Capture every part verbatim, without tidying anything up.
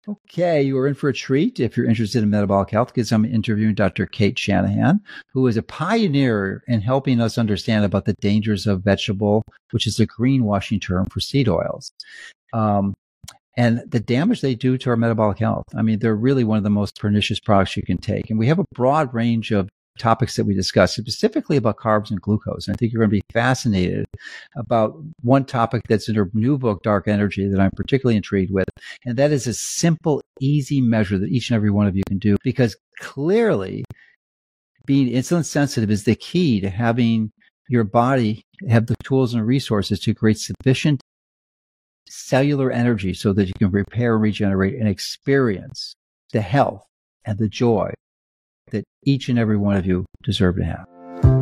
Okay, you are in for a treat if you're interested in metabolic health, because I'm interviewing Doctor Cate Shanahan, who is a pioneer in helping us understand about the dangers of vegetable, which is a greenwashing term for seed oils, um, and the damage they do to our metabolic health. I mean, they're really one of the most pernicious products you can take. And we have a broad range of topics that we discuss, specifically about carbs and glucose. And I think you're going to be fascinated about one topic that's in her new book, Dark Energy, that I'm particularly intrigued with. And that is a simple, easy measure that each and every one of you can do, because clearly being insulin sensitive is the key to having your body have the tools and resources to create sufficient cellular energy so that you can repair and regenerate and experience the health and the joy that each and every one of you deserve to have.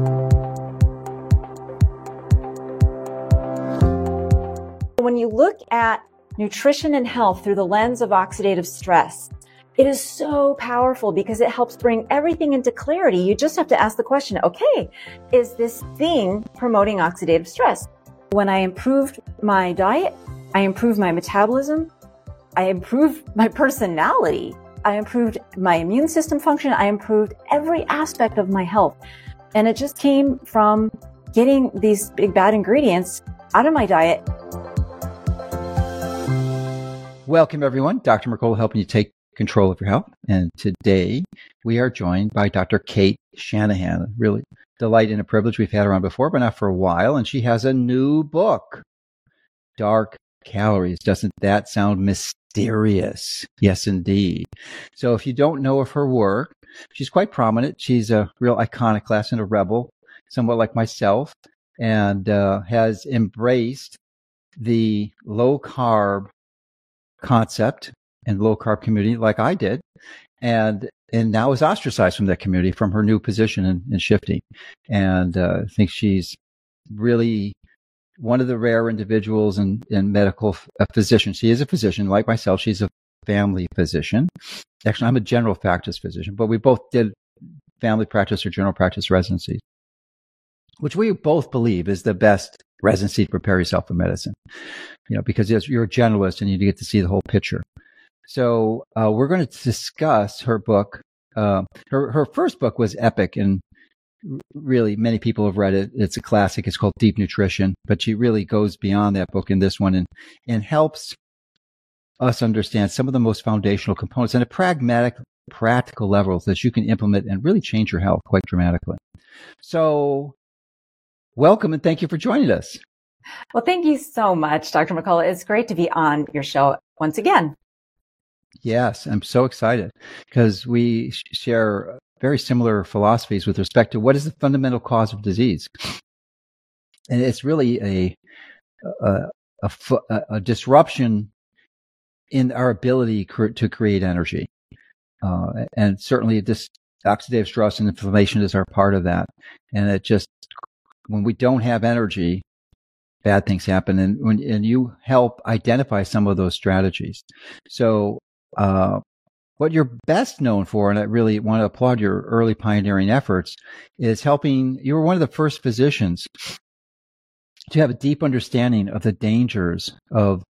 When you look at nutrition and health through the lens of oxidative stress, it is so powerful because it helps bring everything into clarity. You just have to ask the question, okay, is this thing promoting oxidative stress? When I improved my diet, I improved my metabolism, I improved my personality, I improved my immune system function, I improved every aspect of my health. And it just came from getting these big bad ingredients out of my diet. Welcome, everyone. Doctor Mercola helping you take control of your health. And today we are joined by Doctor Cate Shanahan. Really delight and a privilege. We've had her on before, but not for a while. And she has a new book, Dark Calories. Doesn't that sound mysterious? Yes, indeed. So if you don't know of her work, she's quite prominent. She's a real iconoclast and a rebel, somewhat like myself, and uh, has embraced the low carb concept and low carb community like I did, and and now is ostracized from that community from her new position in, in Shifting. And uh, I think she's really one of the rare individuals in, in medical a physician. She is a physician like myself. She's a family physician. Actually, I'm a general practice physician, but we both did family practice or general practice residencies, which we both believe is the best residency to prepare yourself for medicine, you know, because you're a generalist and you get to see the whole picture. So uh, we're going to discuss her book. Uh, her her first book was epic, and really many people have read it. It's a classic. It's called Deep Nutrition, but she really goes beyond that book in this one and and helps us understand some of the most foundational components on a pragmatic, practical level that you can implement and really change your health quite dramatically. So welcome and thank you for joining us. Well, thank you so much, Doctor McCullough. It's great to be on your show once again. Yes, I'm so excited because we sh- share very similar philosophies with respect to what is the fundamental cause of disease. And it's really a a, a, a disruption in our ability cr- to create energy. Uh, and certainly this oxidative stress and inflammation is our part of that. And it just, when we don't have energy, bad things happen. And when, and you help identify some of those strategies. So, uh, what you're best known for, and I really want to applaud your early pioneering efforts, is helping. You were one of the first physicians to have a deep understanding of the dangers of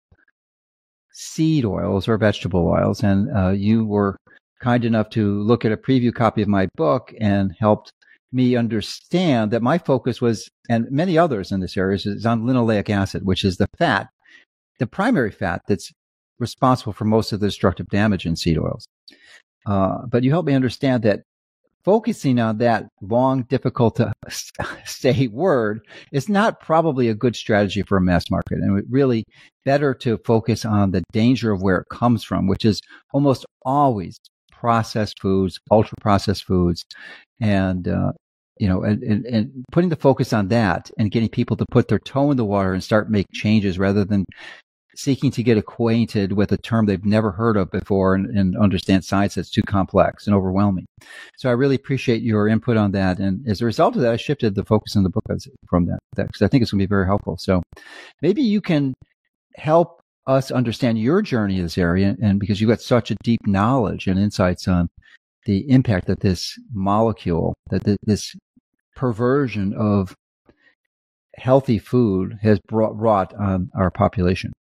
seed oils or vegetable oils. And uh, you were kind enough to look at a preview copy of my book and helped me understand that my focus was, and many others in this area, is on linoleic acid, which is the fat, the primary fat that's responsible for most of the destructive damage in seed oils. Uh, but you helped me understand that focusing on that long, difficult to say word is not probably a good strategy for a mass market. And it really better to focus on the danger of where it comes from, which is almost always processed foods, ultra processed foods, and, uh, you know, and, and, and putting the focus on that and getting people to put their toe in the water and start make changes rather than seeking to get acquainted with a term they've never heard of before and, and understand science that's too complex and overwhelming. So I really appreciate your input on that. And as a result of that, I shifted the focus in the book from that because I think it's going to be very helpful. So maybe you can help us understand your journey in this area, and because you've got such a deep knowledge and insights on the impact that this molecule, that this perversion of healthy food has brought, brought on our population.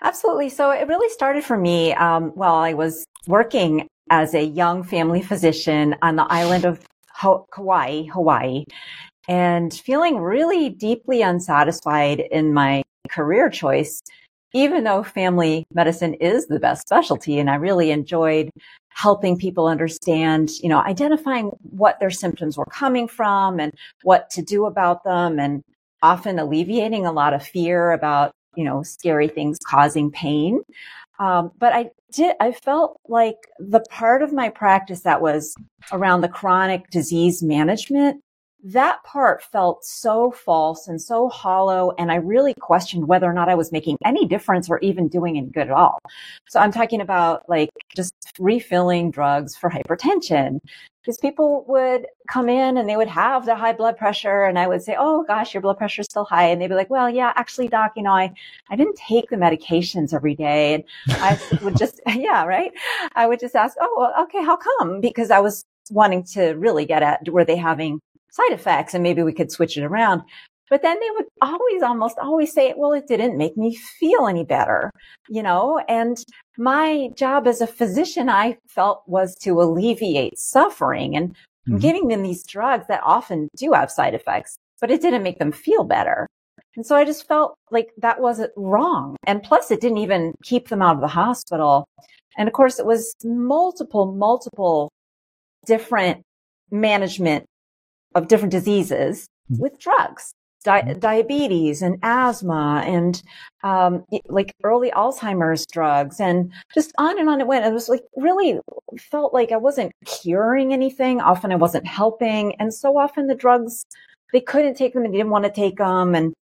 Absolutely. So it really started for me um, while I was working as a young family physician on the island of Ho- Kauai, Hawaii, and feeling really deeply unsatisfied in my career choice, even though family medicine is the best specialty. And I really enjoyed helping people understand, you know, identifying what their symptoms were coming from and what to do about them, and often alleviating a lot of fear about, you know, scary things causing pain. Um, but I did, I felt like the part of my practice that was around the chronic disease management, that part felt so false and so hollow. And I really questioned whether or not I was making any difference or even doing any good at all. So I'm talking about like just refilling drugs for hypertension, because people would come in and they would have their high blood pressure. And I would say, oh gosh, your blood pressure is still high. And they'd be like, well, yeah, actually, doc, you know, I, I didn't take the medications every day. And I would just, yeah, right. I would just ask, oh, well, okay, how come? Because I was wanting to really get at, were they having side effects, and maybe we could switch it around. But then they would always, almost always say, well, it didn't make me feel any better, you know, and my job as a physician, I felt, was to alleviate suffering, and mm-hmm. giving them these drugs that often do have side effects, but it didn't make them feel better. And so I just felt like that wasn't wrong. And plus it didn't even keep them out of the hospital. And of course it was multiple, multiple different management of different diseases with drugs, Di- diabetes and asthma and um, like early Alzheimer's drugs, and just on and on it went. It was like really felt like I wasn't curing anything. Often I wasn't helping. And so often the drugs, they couldn't take them and they didn't want to take them. And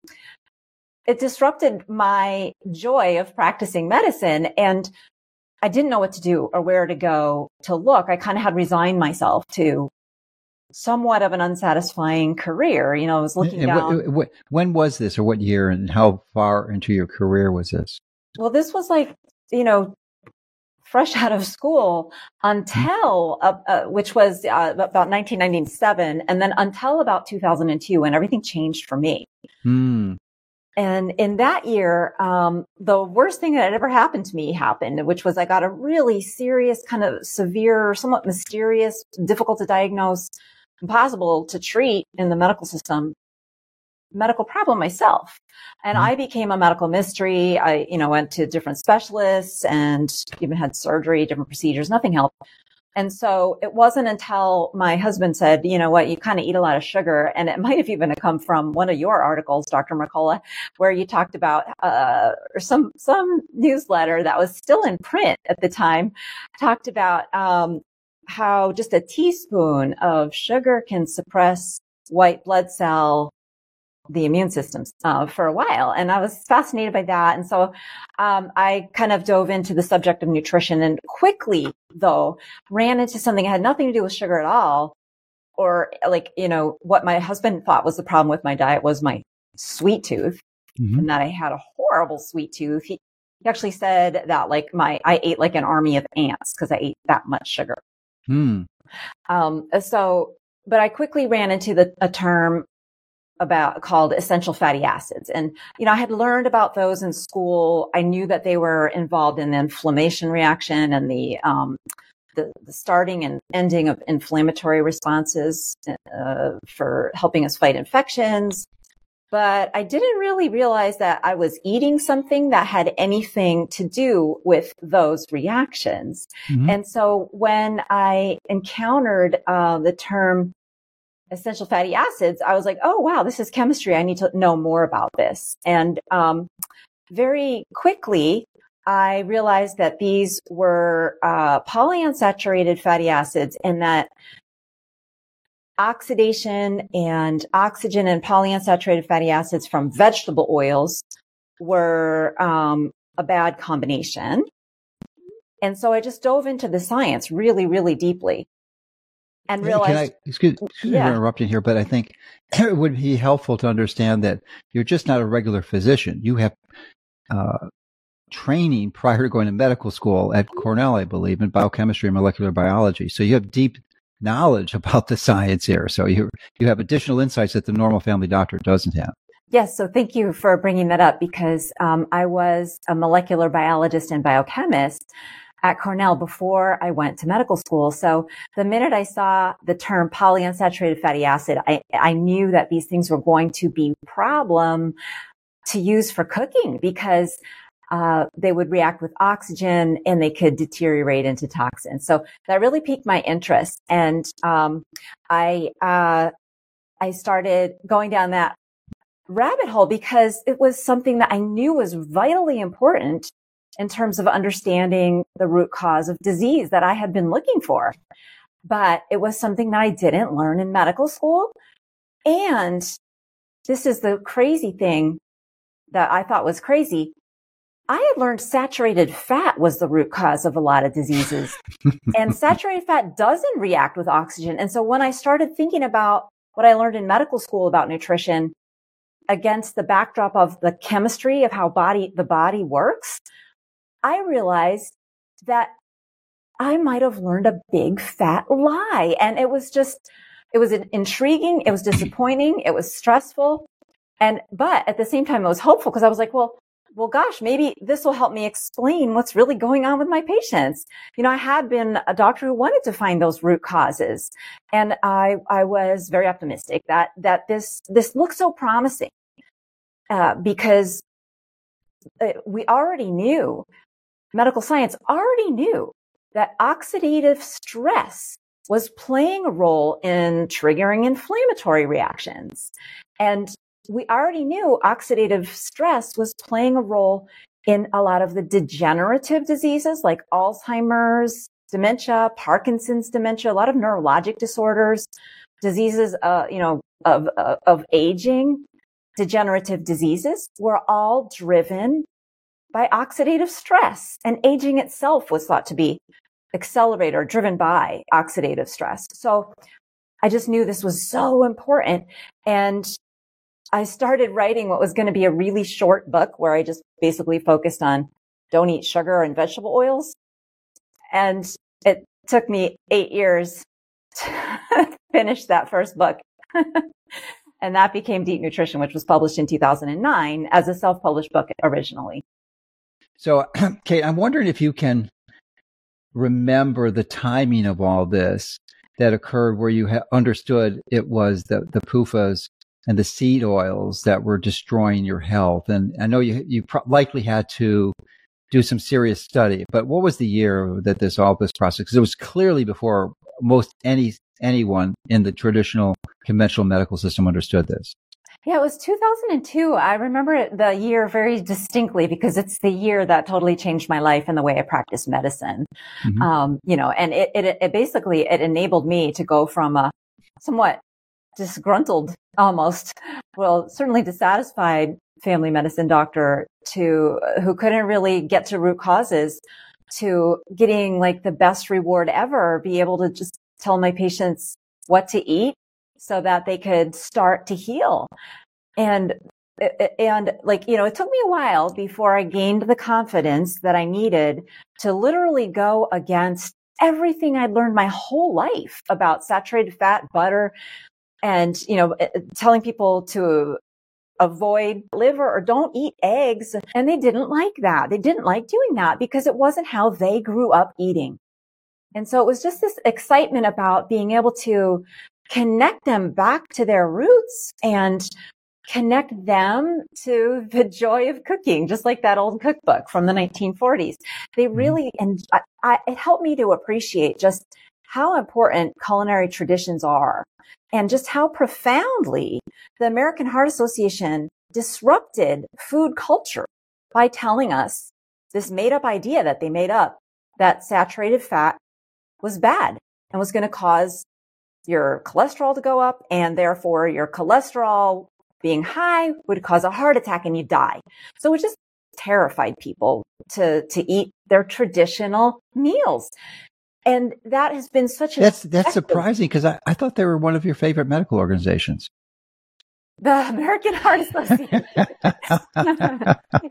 it disrupted my joy of practicing medicine. And I didn't know what to do or where to go to look. I kind of had resigned myself to somewhat of an unsatisfying career. You know, I was looking and down. What, what, when was this, or what year, and how far into your career was this? Well, this was like, you know, fresh out of school until, uh, uh, which was uh, about nineteen ninety-seven, and then until about two thousand two, when everything changed for me. Hmm. And in that year, um, the worst thing that had ever happened to me happened, which was I got a really serious, kind of severe, somewhat mysterious, difficult to diagnose, impossible to treat in the medical system, medical problem myself. And mm-hmm. I became a medical mystery. I, you know, went to different specialists and even had surgery, different procedures, nothing helped. And so it wasn't until my husband said, you know what, you kind of eat a lot of sugar. And it might have even come from one of your articles, Doctor Mercola, where you talked about, uh, or some, some newsletter that was still in print at the time, talked about, um, how just a teaspoon of sugar can suppress white blood cell, the immune system, uh, for a while. And I was fascinated by that. And so, um, I kind of dove into the subject of nutrition, and quickly though ran into something that had nothing to do with sugar at all. Or like, you know, what my husband thought was the problem with my diet was my sweet tooth, mm-hmm. and that I had a horrible sweet tooth. He, he actually said that like my, I ate like an army of ants because I ate that much sugar. Mm. Um, so, but I quickly ran into the, a term about called essential fatty acids. And, you know, I had learned about those in school. I knew that they were involved in the inflammation reaction and the, um, the, the starting and ending of inflammatory responses, uh, for helping us fight infections. But I didn't really realize that I was eating something that had anything to do with those reactions. Mm-hmm. And so when I encountered, uh, the term essential fatty acids, I was like, oh, wow, this is chemistry. I need to know more about this. And um, very quickly, I realized that these were uh, polyunsaturated fatty acids, and that oxidation and oxygen and polyunsaturated fatty acids from vegetable oils were um, a bad combination. And so I just dove into the science really, really deeply. And realized, Can I, excuse, excuse yeah. me for interrupting here, but I think it would be helpful to understand that you're just not a regular physician. You have uh, training prior to going to medical school at Cornell, I believe, in biochemistry and molecular biology. So you have deep knowledge about the science here. So you you have additional insights that the normal family doctor doesn't have. Yes. So thank you for bringing that up because um, I was a molecular biologist and biochemist at Cornell before I went to medical school. So the minute I saw the term polyunsaturated fatty acid, I, I knew that these things were going to be a problem to use for cooking because uh, they would react with oxygen and they could deteriorate into toxins. So that really piqued my interest. And um, I, uh, I started going down that rabbit hole because it was something that I knew was vitally important in terms of understanding the root cause of disease that I had been looking for. But it was something that I didn't learn in medical school. And this is the crazy thing that I thought was crazy. I had learned saturated fat was the root cause of a lot of diseases. And saturated fat doesn't react with oxygen. And so when I started thinking about what I learned in medical school about nutrition against the backdrop of the chemistry of how body, the body works, I realized that I might have learned a big fat lie. And it was just, it was intriguing. It was disappointing. It was stressful. And, but at the same time, it was hopeful because I was like, well, well, gosh, maybe this will help me explain what's really going on with my patients. You know, I had been a doctor who wanted to find those root causes. And I, I was very optimistic that, that this, this looks so promising, uh, because we already knew, medical science already knew that oxidative stress was playing a role in triggering inflammatory reactions. And we already knew oxidative stress was playing a role in a lot of the degenerative diseases like Alzheimer's, dementia, Parkinson's dementia, a lot of neurologic disorders, diseases, uh, you know, of, uh, of aging, degenerative diseases were all driven by oxidative stress, and aging itself was thought to be accelerated or driven by oxidative stress. So I just knew this was so important. And I started writing what was going to be a really short book where I just basically focused on don't eat sugar and vegetable oils. And it took me eight years to finish that first book. And that became Deep Nutrition, which was published in two thousand nine as a self-published book originally. So, Kate, I'm wondering if you can remember the timing of all this that occurred where you ha- understood it was the, the P U F As and the seed oils that were destroying your health. And I know you you pro- likely had to do some serious study, but what was the year that this all this process? Because it was clearly before most any anyone in the traditional conventional medical system understood this. Yeah, it was two thousand two. I remember it, the year very distinctly because it's the year that totally changed my life and the way I practice medicine. Mm-hmm. Um, you know, and it, it, it basically, it enabled me to go from a somewhat disgruntled, almost, well, certainly dissatisfied family medicine doctor to who couldn't really get to root causes to getting like the best reward ever, be able to just tell my patients what to eat so that they could start to heal. And, and like, you know, it took me a while before I gained the confidence that I needed to literally go against everything I'd learned my whole life about saturated fat, butter, and, you know, telling people to avoid liver or don't eat eggs. And they didn't like that. They didn't like doing that because it wasn't how they grew up eating. And so it was just this excitement about being able to connect them back to their roots and connect them to the joy of cooking, just like that old cookbook from the nineteen forties. They really, and I, I, it helped me to appreciate just how important culinary traditions are and just how profoundly the American Heart Association disrupted food culture by telling us this made up idea that they made up that saturated fat was bad and was going to cause your cholesterol to go up, and therefore your cholesterol being high would cause a heart attack and you die. So it just terrified people to, to eat their traditional meals. And that has been such a... That's, that's surprising because I, I thought they were one of your favorite medical organizations. The American Heart Association.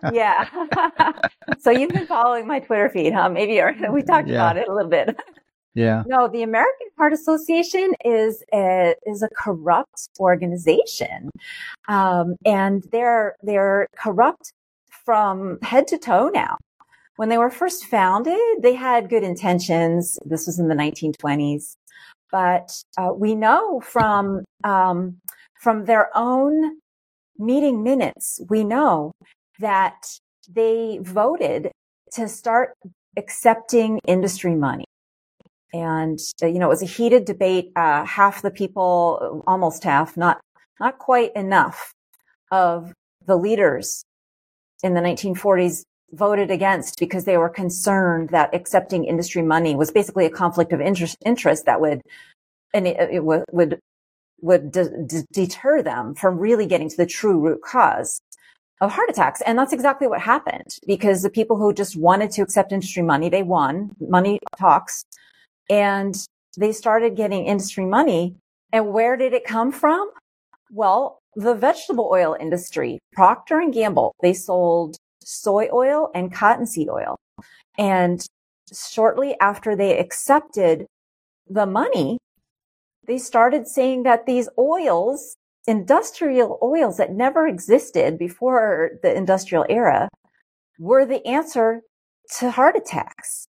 Yeah. So you've been following my Twitter feed, huh? Maybe or we talked yeah. about it a little bit. Yeah. No, the American Heart Association is a, is a corrupt organization. Um, and they're, they're corrupt from head to toe now. When they were first founded, they had good intentions. This was in the nineteen twenties. But uh, we know from, um, from their own meeting minutes, we know that they voted to start accepting industry money. And, uh, you know, it was a heated debate. Uh, half the people, almost half, not, not quite enough of the leaders in the nineteen forties voted against because they were concerned that accepting industry money was basically a conflict of interest, interest that would, and it, it would, would, would de- de- deter them from really getting to the true root cause of heart attacks. And that's exactly what happened, because the people who just wanted to accept industry money, they won. Money talks. And they started getting industry money. And where did it come from? Well, the vegetable oil industry, Procter and Gamble, they sold soy oil and cottonseed oil. And shortly after they accepted the money, they started saying that these oils, industrial oils that never existed before the industrial era, were the answer to heart attacks.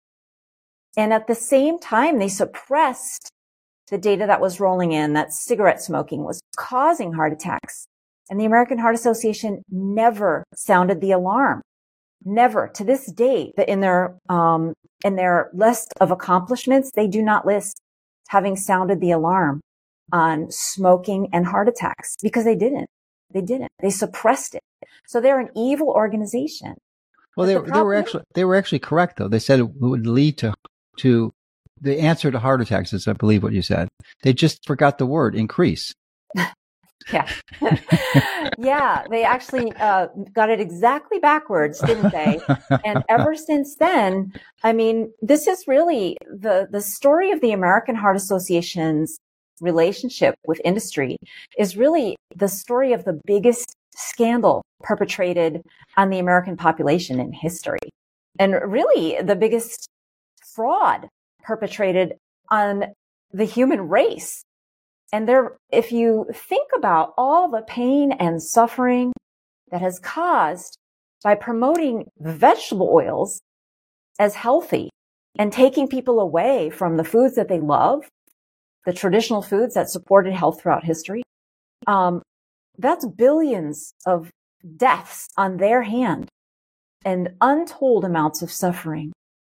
And at the same time, they suppressed the data that was rolling in that cigarette smoking was causing heart attacks. And the American Heart Association never sounded the alarm. Never. To this day, in their, um, in their list of accomplishments, they do not list having sounded the alarm on smoking and heart attacks, because they didn't. They didn't. They suppressed it. So they're an evil organization. Well, they, the they were actually they were actually correct, though. They said it would lead to to the answer to heart attacks, is I believe what you said. They just forgot the word increase. Yeah. Yeah. They actually uh, got it exactly backwards, didn't they? And ever since then, I mean, this is really the, the story of the American Heart Association's relationship with industry is really the story of the biggest scandal perpetrated on the American population in history. And really the biggest fraud perpetrated on the human race. And there, if you think about all the pain and suffering that has caused by promoting vegetable oils as healthy and taking people away from the foods that they love, the traditional foods that supported health throughout history, um, that's billions of deaths on their hand and untold amounts of suffering.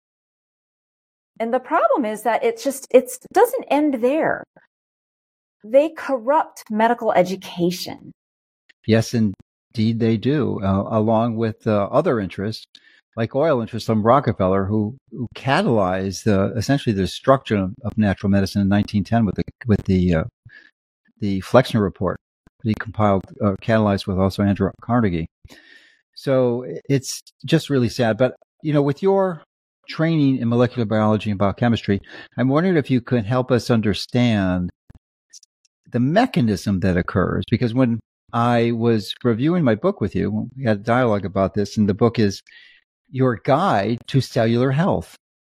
And the problem is that it's just, it doesn't end there. They corrupt medical education. Yes, indeed they do, uh, along with uh, other interests, like oil interests from Rockefeller, who, who catalyzed uh, essentially the destruction of, of natural medicine in nineteen ten with the with the uh, the Flexner report that he compiled, uh, catalyzed with also Andrew Carnegie. So it's just really sad. But you know, with your training in molecular biology and biochemistry, I'm wondering if you could help us understand the mechanism that occurs, because when I was reviewing my book with you, we had a dialogue about this, and the book is Your Guide to Cellular Health,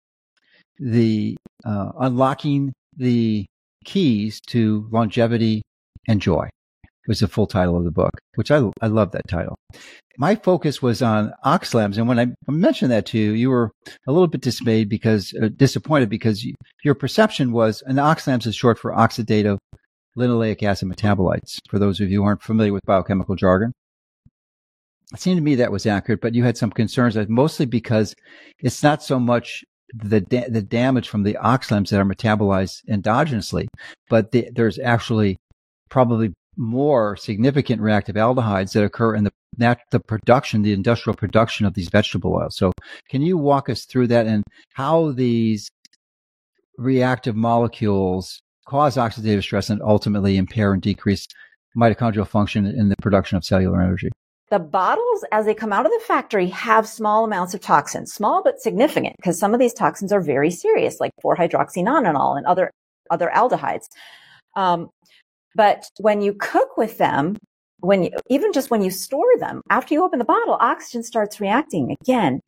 the uh, unlocking the keys to longevity and joy was the full title of the book, which I, I love that title. My focus was on oxalams. And when I mentioned that to you, you were a little bit dismayed because, uh, disappointed because you, your perception was an oxalams is short for oxidative linoleic acid metabolites, for those of you who aren't familiar with biochemical jargon. It seemed to me that was accurate, but you had some concerns, mostly because it's not so much the da- the damage from the oxalams that are metabolized endogenously, but the, there's actually probably more significant reactive aldehydes that occur in the nat- the production, the industrial production of these vegetable oils. So can you walk us through that and how these reactive molecules cause oxidative stress and ultimately impair and decrease mitochondrial function in the production of cellular energy? The bottles, as they come out of the factory, have small amounts of toxins, small but significant, because some of these toxins are very serious, like four hydroxynonenal and other, other aldehydes. Um, but when you cook with them, when you, even just when you store them, after you open the bottle, oxygen starts reacting again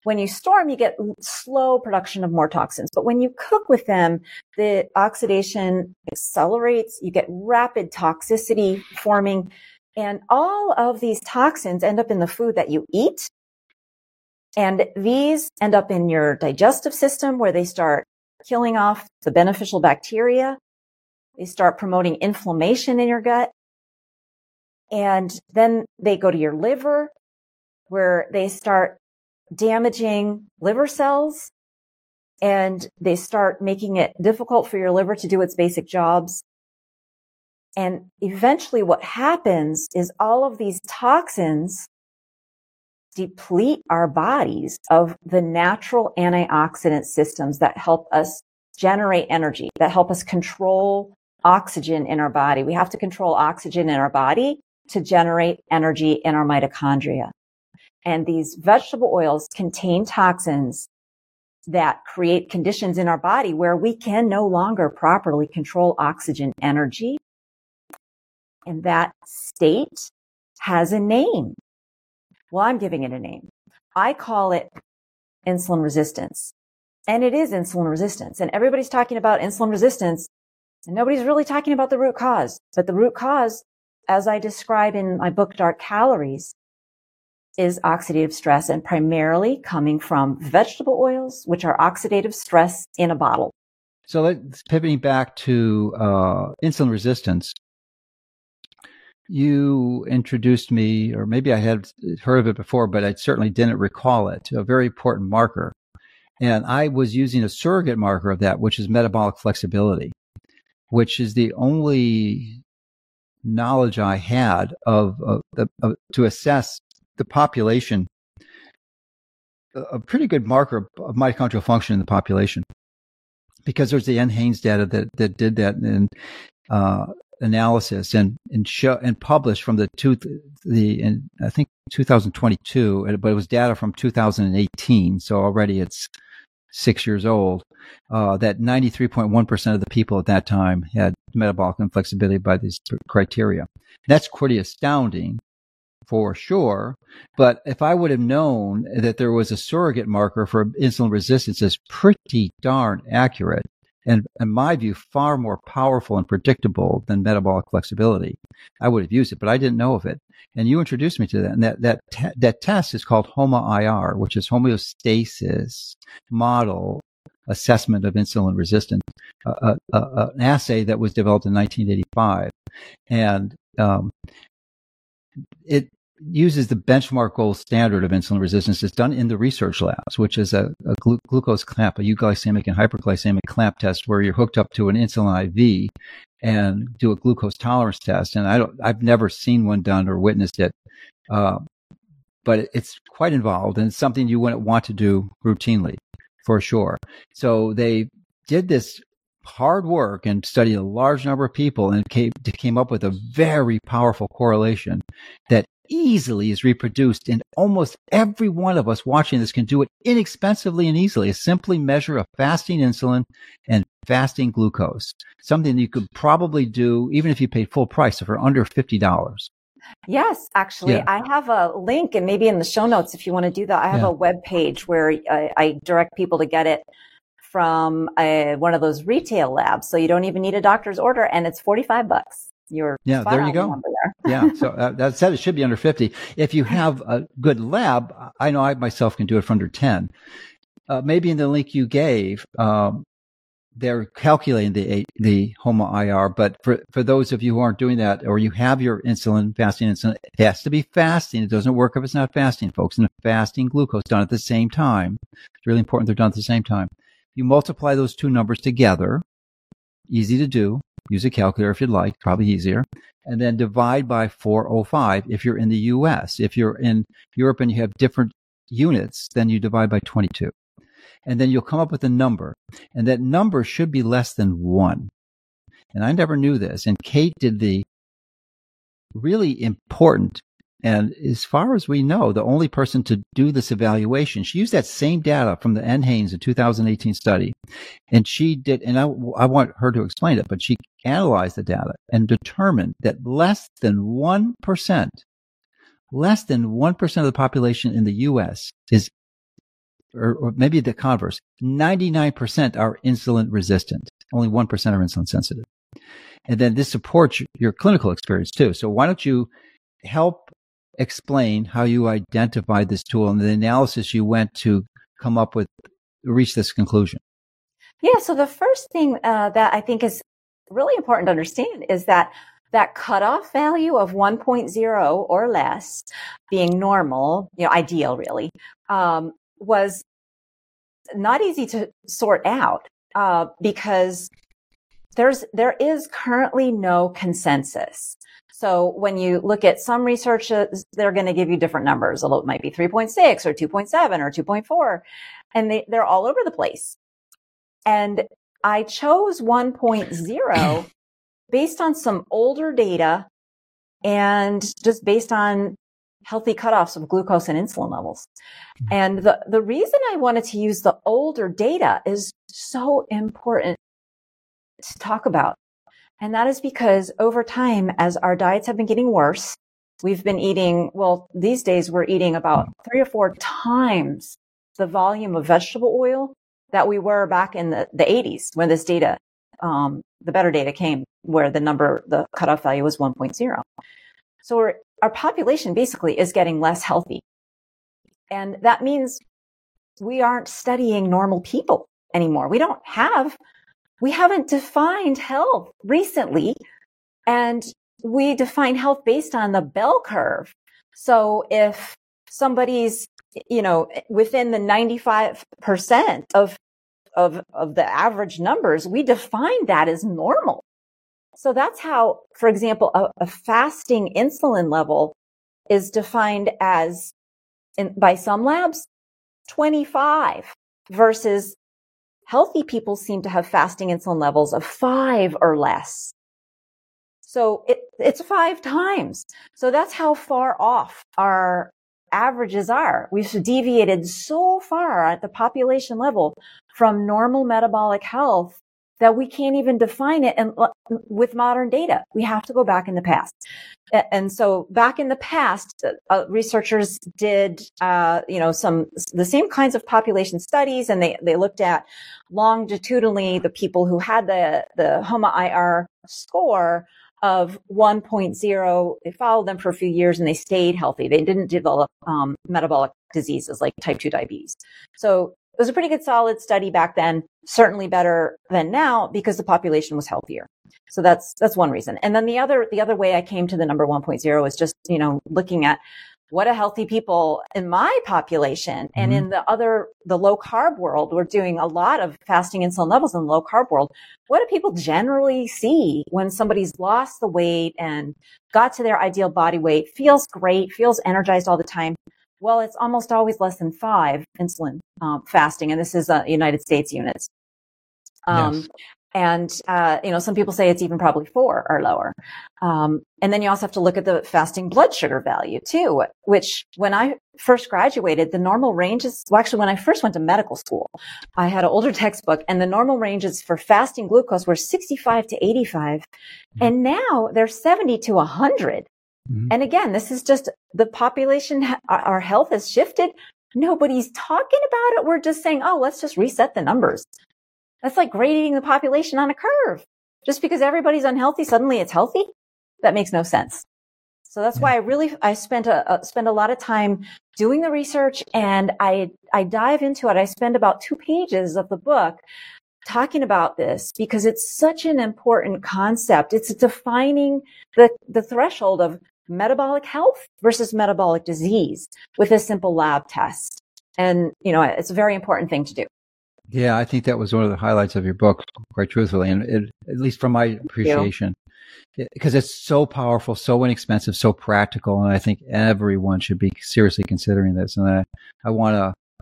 When you store them, you get slow production of more toxins. But when you cook with them, the oxidation accelerates. You get rapid toxicity forming. And all of these toxins end up in the food that you eat. And these end up in your digestive system where they start killing off the beneficial bacteria. They start promoting inflammation in your gut. And then they go to your liver where they start damaging liver cells and they start making it difficult for your liver to do its basic jobs. And eventually what happens is all of these toxins deplete our bodies of the natural antioxidant systems that help us generate energy, that help us control oxygen in our body. We have to control oxygen in our body to generate energy in our mitochondria. And these vegetable oils contain toxins that create conditions in our body where we can no longer properly control oxygen energy. And that state has a name. Well, I'm giving it a name. I call it insulin resistance. And it is insulin resistance. And everybody's talking about insulin resistance, and nobody's really talking about the root cause. But the root cause, as I describe in my book, Dark Calories, is oxidative stress, and primarily coming from vegetable oils, which are oxidative stress in a bottle. So let's pivoting back to uh, insulin resistance. You introduced me, or maybe I had heard of it before, but I certainly didn't recall it, to a very important marker. And I was using a surrogate marker of that, which is metabolic flexibility, which is the only knowledge I had of, of, of to assess the population, a pretty good marker of mitochondrial function in the population, because there's the NHANES data that, that did that in uh, analysis and and show and published from the two the in, I think two thousand twenty-two, but it was data from two thousand eighteen, so already it's six years old. Uh, that ninety-three point one percent of the people at that time had metabolic inflexibility by these criteria. That's pretty astounding, for sure. But if I would have known that there was a surrogate marker for insulin resistance, it's pretty darn accurate, and in my view, far more powerful and predictable than metabolic flexibility, I would have used it, but I didn't know of it. And you introduced me to that. And that, that, te- that test is called HOMA-I R, which is homeostasis model assessment of insulin resistance, uh, uh, uh, an assay that was developed in nineteen eighty-five. And, um, it uses the benchmark gold standard of insulin resistance. It's done in the research labs, which is a, a glu- glucose clamp, a euglycemic and hyperglycemic clamp test where you're hooked up to an insulin I V and do a glucose tolerance test. And I don't, I've never seen one done or witnessed it. Uh, but it's quite involved, and it's something you wouldn't want to do routinely, for sure. So they did this hard work and studied a large number of people and came, came up with a very powerful correlation that easily is reproduced, and almost every one of us watching this can do it inexpensively and easily. Is simply measure a fasting insulin and fasting glucose, something you could probably do even if you paid full price for under fifty dollars. Yes, actually, yeah. I have a link, and maybe in the show notes if you want to do that. I have yeah. a web page where I, I direct people to get it from a, one of those retail labs, so you don't even need a doctor's order, and it's forty-five bucks. You're yeah, there you go. There. Yeah, so uh, that said, it should be under fifty. If you have a good lab, I know I myself can do it for under ten. Uh, maybe in the link you gave, um, they're calculating the the HOMA-I R, but for, for those of you who aren't doing that, or you have your insulin, fasting insulin, it has to be fasting. It doesn't work if it's not fasting, folks. And fasting glucose done at the same time. It's really important they're done at the same time. You multiply those two numbers together. Easy to do. Use a calculator if you'd like, probably easier. And then divide by four oh five if you're in the U S. If you're in Europe and you have different units, then you divide by twenty-two. And then you'll come up with a number. And that number should be less than one. And I never knew this. And Kate did the really important, and as far as we know, the only person to do this evaluation. She used that same data from the NHANES, the two thousand eighteen study. And she did, and I, I want her to explain it, but she analyzed the data and determined that less than one percent, less than one percent of the population in the U S is or, or maybe the converse, ninety-nine percent are insulin resistant. Only one percent are insulin sensitive. And then this supports your clinical experience too. So why don't you help explain how you identified this tool and the analysis you went to come up with, reach this conclusion? Yeah. So the first thing uh, that I think is really important to understand is that that cutoff value of one point oh or less being normal, you know, ideal really, um, was not easy to sort out uh, because there's there is currently no consensus. So when you look at some researchers, they're going to give you different numbers. Although it might be three point six or two point seven or two point four, and they, they're all over the place. And I chose one point oh based on some older data and just based on healthy cutoffs of glucose and insulin levels. And the, the reason I wanted to use the older data is so important to talk about. And that is because over time, as our diets have been getting worse, we've been eating, well, these days we're eating about three or four times the volume of vegetable oil that we were back in the, the eighties when this data, um, the better data came where the number, the cutoff value was one point oh. So we're, our population basically is getting less healthy. And that means we aren't studying normal people anymore. We don't have, we haven't defined health recently. And we define health based on the bell curve. So if somebody's, you know, within the ninety-five percent of, of, of the average numbers, we define that as normal. So that's how, for example, a, a fasting insulin level is defined as, in, by some labs, twenty-five, versus healthy people seem to have fasting insulin levels of five or less. So it, it's five times. So that's how far off our averages are. We've deviated so far at the population level from normal metabolic health that we can't even define it. And with modern data, we have to go back in the past. And so back in the past, uh, researchers did, uh, you know, some, the same kinds of population studies, and they, they looked at longitudinally the people who had the, the HOMA-I R score of one point oh. They followed them for a few years and they stayed healthy. They didn't develop, um, metabolic diseases like type two diabetes. So it was a pretty good solid study back then, certainly better than now because the population was healthier. So that's, that's one reason. And then the other, the other way I came to the number one point oh is just, you know, looking at what do healthy people in my population mm-hmm. and in the other, the low carb world, we're doing a lot of fasting insulin levels in the low carb world. What do people generally see when somebody's lost the weight and got to their ideal body weight, feels great, feels energized all the time? Well, it's almost always less than five insulin um, fasting. And this is uh, United States units. Um, yes. And, uh, you know, some people say it's even probably four or lower. Um, and then you also have to look at the fasting blood sugar value too, which when I first graduated, the normal ranges, well, actually, when I first went to medical school, I had an older textbook and the normal ranges for fasting glucose were sixty-five to eighty-five. Mm-hmm. And now they're seventy to one hundred. Mm-hmm. And again, this is just the population, our health has shifted. Nobody's talking about it. We're just saying, oh, let's just reset the numbers. That's like grading the population on a curve. Just because everybody's unhealthy, suddenly it's healthy? That makes no sense. So that's why I really, I spent a, a spend a lot of time doing the research, and I, I dive into it. I spend about two pages of the book talking about this because it's such an important concept. It's defining the, the threshold of metabolic health versus metabolic disease with a simple lab test. And, you know, it's a very important thing to do. Yeah, I think that was one of the highlights of your book, quite truthfully, and it, at least from my appreciation, because it, it's so powerful, so inexpensive, so practical, and I think everyone should be seriously considering this. And I, I want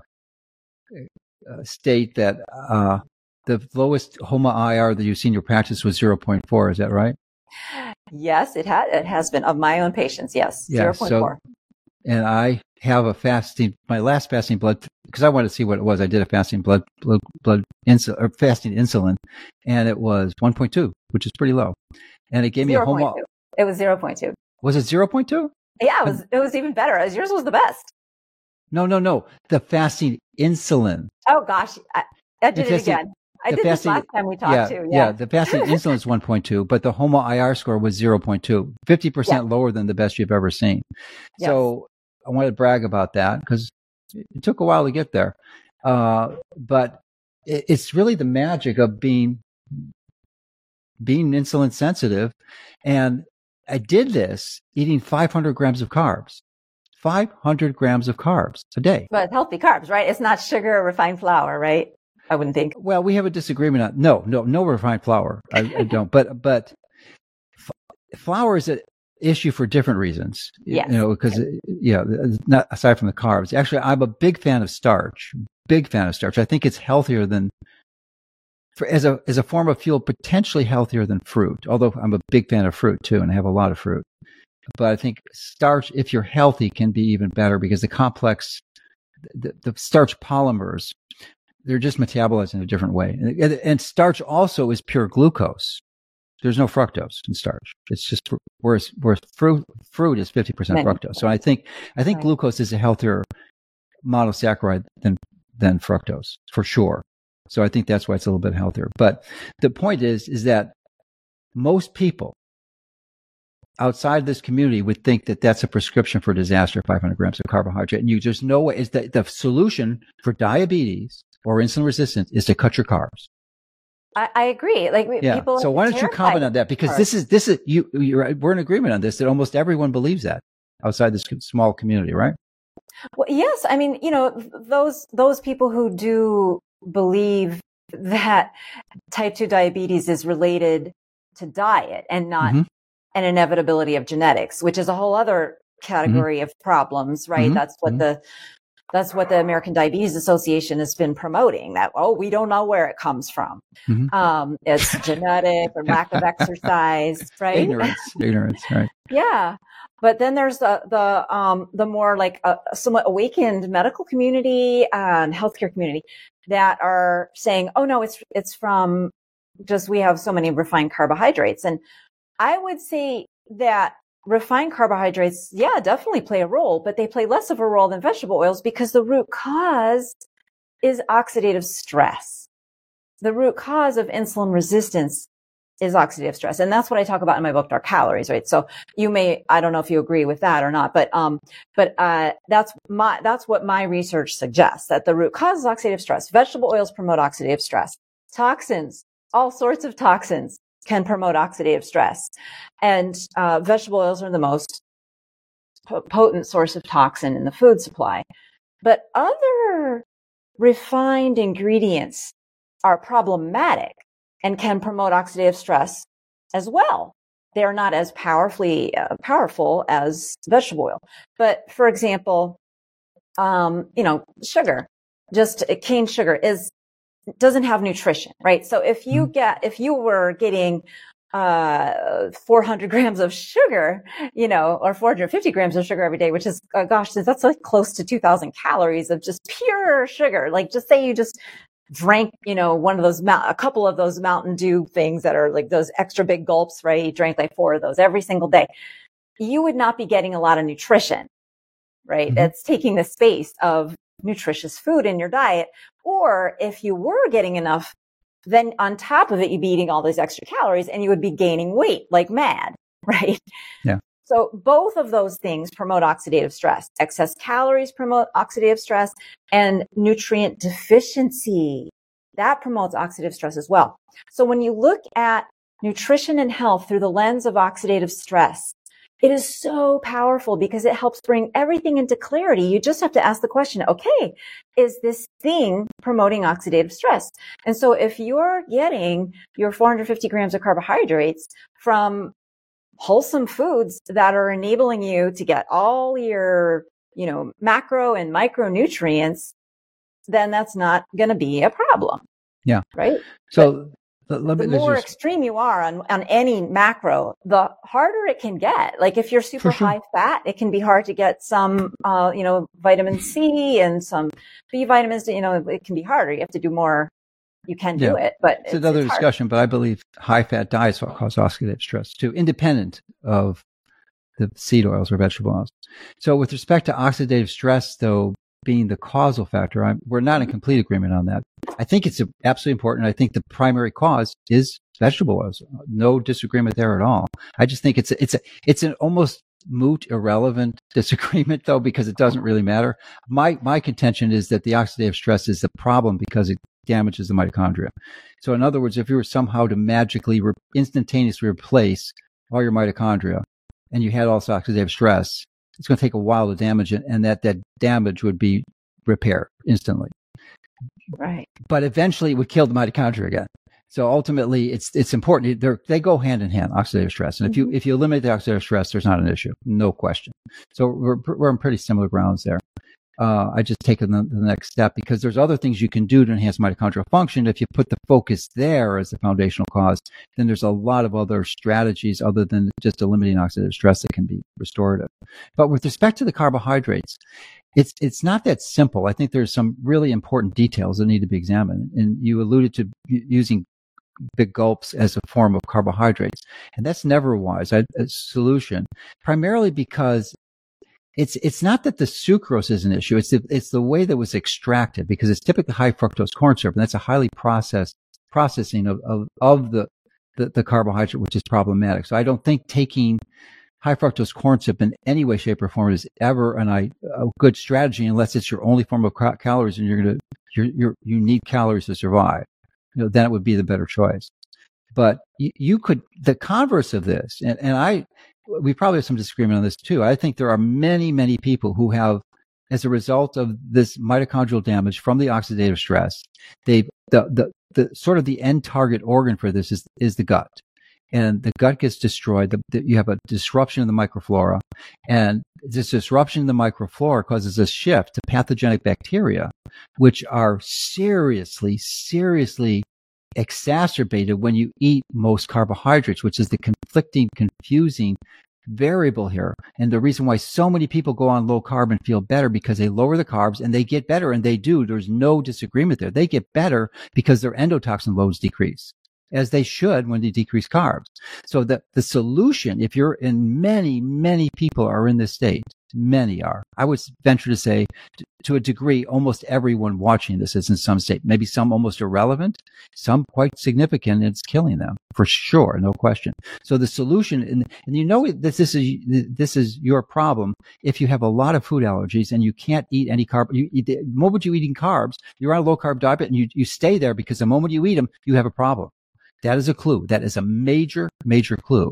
to uh, state that uh, the lowest HOMA-I R that you've seen in your practice was zero point four. Is that right? Yes, it has. It has been of my own patients. Yes, yeah, zero point four. So, and I have a fasting, my last fasting blood, because I wanted to see what it was. I did a fasting blood, blood, blood insulin, or fasting insulin, and it was one point two, which is pretty low. And it gave me a HOMA. It was zero point two. Was it zero point two? Yeah, it was, it was even better. Yours was the best. No, no, no. The fasting insulin. Oh gosh, I, I did The it fasting, again. I the did fasting, this last time we talked yeah, too. yeah. Yeah. The fasting insulin is one point two, but the H O M O I R score was zero point two, fifty percent Yes. lower than the best you've ever seen. Yes. So I want to brag about that because it took a while to get there. Uh, but it, it's really the magic of being being insulin sensitive. And I did this eating five hundred grams of carbs, five hundred grams of carbs a day. But healthy carbs, right? It's not sugar or refined flour, right? I wouldn't think. Well, we have a disagreement on, no, no, no refined flour. I, I don't, but, but f- flour is an issue for different reasons. Yes. You know, because, yeah, not aside from the carbs. Actually, I'm a big fan of starch, big fan of starch. I think it's healthier than, for, as a, as a form of fuel, potentially healthier than fruit, although I'm a big fan of fruit too, and I have a lot of fruit. But I think starch, if you're healthy, can be even better because the complex, the, the starch polymers, they're just metabolized in a different way. And, and starch also is pure glucose. There's no fructose in starch. It's just, whereas, whereas fruit, fruit is fifty percent fructose. So I think, I think right. glucose is a healthier monosaccharide than, than fructose for sure. So I think that's why it's a little bit healthier. But the point is, is that most people outside this community would think that that's a prescription for disaster, five hundred grams of carbohydrate. And you just know is that the solution for diabetes or insulin resistance is to cut your carbs. I, I agree. Like yeah. people. So why don't you comment on that? Because this is, this is, you, you're, we're in agreement on this, that almost everyone believes that outside this small community, right? Well, yes. I mean, you know, those, those people who do believe that type two diabetes is related to diet and not mm-hmm. an inevitability of genetics, which is a whole other category mm-hmm. of problems, right? Mm-hmm. That's what mm-hmm. the, that's what the American Diabetes Association has been promoting, that, oh, we don't know where it comes from. Mm-hmm. Um, it's genetic or lack of exercise, right? Ignorance, ignorance, right. Yeah. But then there's the, the, um, the more like a somewhat awakened medical community and healthcare community that are saying, oh no, it's, it's from just, we have so many refined carbohydrates. And I would say that refined carbohydrates, yeah, definitely play a role, but they play less of a role than vegetable oils because the root cause is oxidative stress. The root cause of insulin resistance is oxidative stress. And that's what I talk about in my book, Dark Calories, right? So you may, I don't know if you agree with that or not, but, um, but, uh, that's my, that's what my research suggests, that the root cause is oxidative stress. Vegetable oils promote oxidative stress. Toxins, all sorts of toxins can promote oxidative stress. And uh, vegetable oils are the most potent source of toxin in the food supply. But other refined ingredients are problematic and can promote oxidative stress as well. They are not as powerfully uh, powerful as vegetable oil. But for example, um, you know, sugar, just uh, cane sugar is doesn't have nutrition, right? So if you get, if you were getting, uh, four hundred grams of sugar, you know, or four hundred fifty grams of sugar every day, which is, uh, gosh, that's like close to two thousand calories of just pure sugar. Like just say you just drank, you know, one of those, a couple of those Mountain Dew things that are like those extra big gulps, right? You drank like four of those every single day. You would not be getting a lot of nutrition, right? Mm-hmm. It's taking the space of nutritious food in your diet. Or if you were getting enough, then on top of it, you'd be eating all these extra calories and you would be gaining weight like mad, right? Yeah. So both of those things promote oxidative stress. Excess calories promote oxidative stress, and nutrient deficiency, that promotes oxidative stress as well. So when you look at nutrition and health through the lens of oxidative stress, it is so powerful because it helps bring everything into clarity. You just have to ask the question, okay, is this thing promoting oxidative stress? And so if you're getting your four hundred fifty grams of carbohydrates from wholesome foods that are enabling you to get all your, you know, macro and micronutrients, then that's not going to be a problem. Yeah. Right. So the more just... extreme you are on, on any macro, the harder it can get. Like if you're super sure. high fat, it can be hard to get some, uh, you know, vitamin C and some B vitamins. You know, it can be harder. You have to do more. You can do yeah. it, but it's, it's another it's discussion. But I believe high fat diets will cause oxidative stress too, independent of the seed oils or vegetable oils. So with respect to oxidative stress, though, being the causal factor. I'm, we're not in complete agreement on that. I think it's absolutely important. I think the primary cause is vegetable oils. No disagreement there at all. I just think it's a, it's a, it's an almost moot, irrelevant disagreement though, because it doesn't really matter. My, my contention is that the oxidative stress is the problem because it damages the mitochondria. So in other words, if you were somehow to magically re- instantaneously replace all your mitochondria and you had also oxidative stress, it's going to take a while to damage it, and that, that damage would be repaired instantly. Right. But eventually it would kill the mitochondria again. So ultimately, it's it's important. They're, they go hand in hand, oxidative stress. And if you if you eliminate the oxidative stress, there's not an issue, no question. So we're we're on pretty similar grounds there. Uh, I just take the, the next step because there's other things you can do to enhance mitochondrial function. If you put the focus there as the foundational cause, then there's a lot of other strategies other than just eliminating oxidative stress that can be restorative. But with respect to the carbohydrates, it's it's not that simple. I think there's some really important details that need to be examined. And you alluded to using big gulps as a form of carbohydrates. And that's never wise, a, a solution, primarily because it's it's not that the sucrose is an issue. It's the, it's the way that it was extracted, because it's typically high fructose corn syrup, and that's a highly processed processing of, of, of the, the, the carbohydrate, which is problematic. So I don't think taking high fructose corn syrup in any way, shape, or form is ever an, a good strategy unless it's your only form of ca- calories and you're going to, you're, you're, you need calories to survive. You know, then it would be the better choice. But you, you could, the converse of this, and, and I, we probably have some disagreement on this too. I think there are many, many people who have, as a result of this mitochondrial damage from the oxidative stress, they, the, the, the sort of the end target organ for this is, is the gut. And the gut gets destroyed. The, the, you have a disruption in the microflora. And this disruption in the microflora causes a shift to pathogenic bacteria, which are seriously, seriously exacerbated when you eat most carbohydrates, which is the conflicting, confusing variable here. And the reason why so many people go on low carb and feel better, because they lower the carbs and they get better, and they do. There's no disagreement there. They get better because their endotoxin loads decrease, as they should when they decrease carbs. So the, the solution, if you're in many, many people are in this state, many are, I would venture to say to, to a degree, almost everyone watching this is in some state, maybe some almost irrelevant, some quite significant, and it's killing them for sure, no question. So the solution, and, and you know that this is, this is your problem if you have a lot of food allergies and you can't eat any carb. You, the moment you're eating carbs, you're on a low carb diet and you, you stay there because the moment you eat them, you have a problem. That is a clue. That is a major, major clue.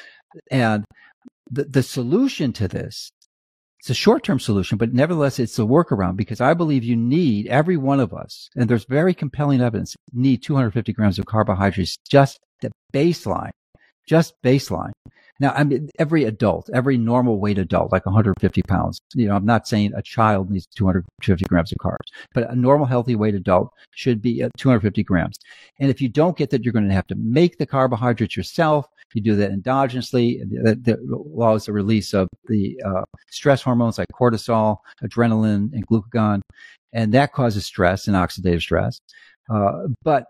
And the, the solution to this, it's a short-term solution, but nevertheless, it's a workaround, because I believe you need, every one of us, and there's very compelling evidence, need two hundred fifty grams of carbohydrates, just the baseline, just baseline. Now, I mean, every adult, every normal weight adult, like one hundred fifty pounds, you know, I'm not saying a child needs two hundred fifty grams of carbs, but a normal healthy weight adult should be at two hundred fifty grams. And if you don't get that, you're going to have to make the carbohydrates yourself. You do that endogenously. That, that allows the release of the uh, stress hormones like cortisol, adrenaline, and glucagon. And that causes stress and oxidative stress. Uh, but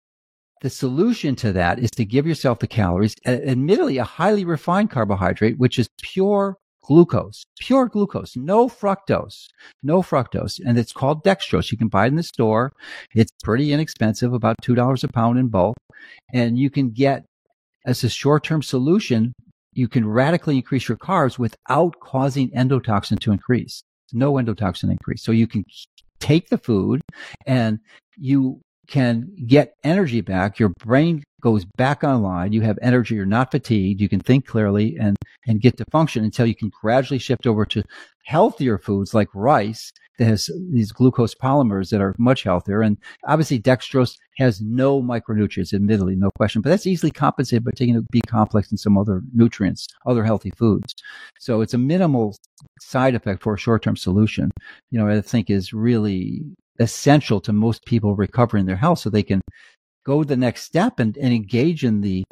the solution to that is to give yourself the calories, admittedly a highly refined carbohydrate, which is pure glucose, pure glucose, no fructose, no fructose. And it's called dextrose. You can buy it in the store. It's pretty inexpensive, about two dollars a pound in bulk. And you can get, as a short-term solution, you can radically increase your carbs without causing endotoxin to increase. No endotoxin increase. So you can take the food and you can get energy back. Your brain goes back online. You have energy. You're not fatigued. You can think clearly and, and get to function until you can gradually shift over to healthier foods like rice that has these glucose polymers that are much healthier. And obviously dextrose has no micronutrients, admittedly, no question, but that's easily compensated by taking a B complex and some other nutrients, other healthy foods. So it's a minimal side effect for a short-term solution, you know, I think is really essential to most people recovering their health, so they can go the next step and, and engage in the,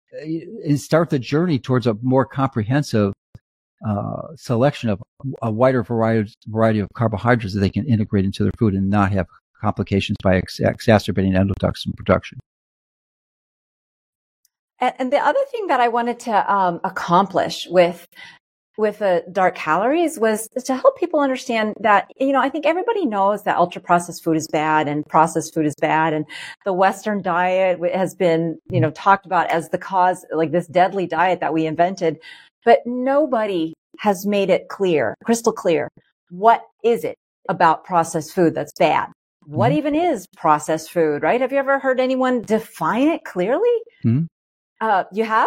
and start the journey towards a more comprehensive uh, selection of a wider variety, variety of carbohydrates that they can integrate into their food and not have complications by ex- exacerbating endotoxin production. And, and the other thing that I wanted to um, accomplish with with the dark calories was to help people understand that, you know, I think everybody knows that ultra processed food is bad and processed food is bad. And the Western diet has been, you know, talked about as the cause, like this deadly diet that we invented. But nobody has made it clear, crystal clear. What is it about processed food that's bad? What mm-hmm. even is processed food, right? Have you ever heard anyone define it clearly? Mm-hmm. Uh, you have?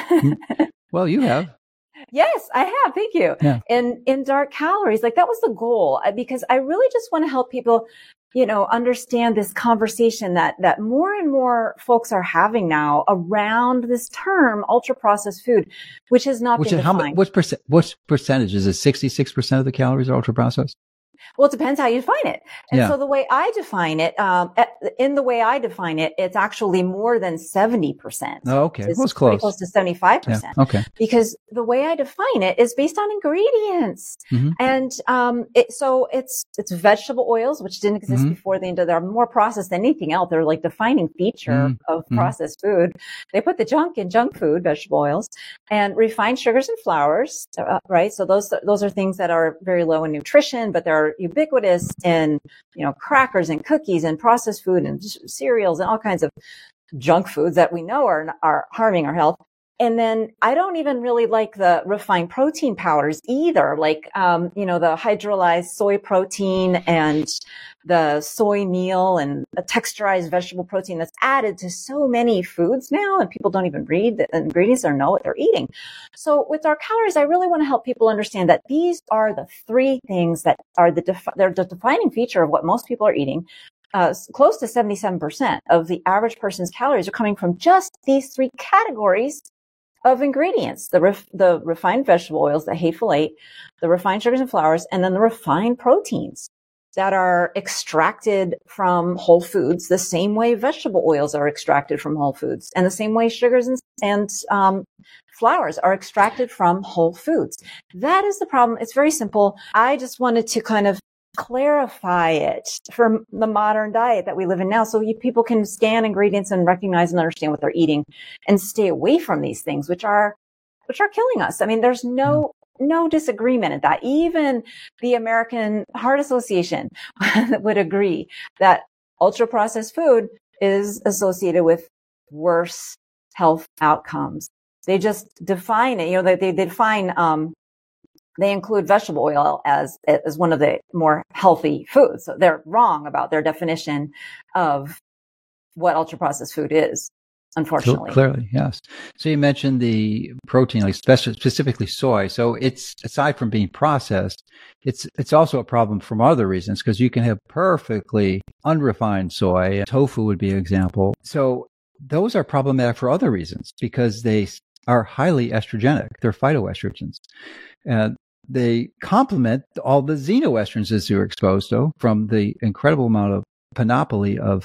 Well, you have. Yes, I have. Thank you. Yeah. And in dark calories, like that was the goal, because I really just want to help people, you know, understand this conversation that, that more and more folks are having now around this term, ultra processed food, which has not which been is defined. How, what percent, what percentage is it? sixty-six percent of the calories are ultra processed? Well, it depends how you define it. And yeah. so the way I define it, um, in the way I define it, it's actually more than seventy percent. Oh, okay. So it's well, it's close. close to seventy-five percent. Yeah. Okay. Because the way I define it is based on ingredients. Mm-hmm. And, um, it, so it's, it's vegetable oils, which didn't exist mm-hmm. before the, they're more processed than anything else. They're like defining feature mm-hmm. of processed mm-hmm. food. They put the junk in junk food, vegetable oils, and refined sugars and flours, uh, right? So those, those are things that are very low in nutrition, but they're ubiquitous in, you know, crackers and cookies and processed food and cereals and all kinds of junk foods that we know are, are harming our health. And then I don't even really like the refined protein powders either, like, um, you know, the hydrolyzed soy protein and the soy meal and a texturized vegetable protein that's added to so many foods now, and people don't even read the ingredients or know what they're eating. So with our calories, I really want to help people understand that these are the three things that are the, defi- they're the defining feature of what most people are eating. Uh, close to seventy-seven percent of the average person's calories are coming from just these three categories of ingredients: the ref, the refined vegetable oils, the hateful eight, the refined sugars and flours, and then the refined proteins that are extracted from whole foods, the same way vegetable oils are extracted from whole foods, and the same way sugars and, and um, flours are extracted from whole foods. That is the problem. It's very simple. I just wanted to kind of clarify it for the modern diet that we live in now, so you, people can scan ingredients and recognize and understand what they're eating and stay away from these things, which are, which are killing us. I mean, there's no, no disagreement at that. Even the American Heart Association would agree that ultra processed food is associated with worse health outcomes. They just define it, you know, they, they define, um, they include vegetable oil as, as one of the more healthy foods. So they're wrong about their definition of what ultra processed food is, unfortunately. Clearly, yes. So you mentioned the protein, like speci- specifically soy. So it's, aside from being processed, it's, it's also a problem from other reasons, because you can have perfectly unrefined soy. Tofu would be an example. So those are problematic for other reasons, because they are highly estrogenic. They're phytoestrogens. And they complement all the xenoestrogens you're exposed to from the incredible amount of panoply of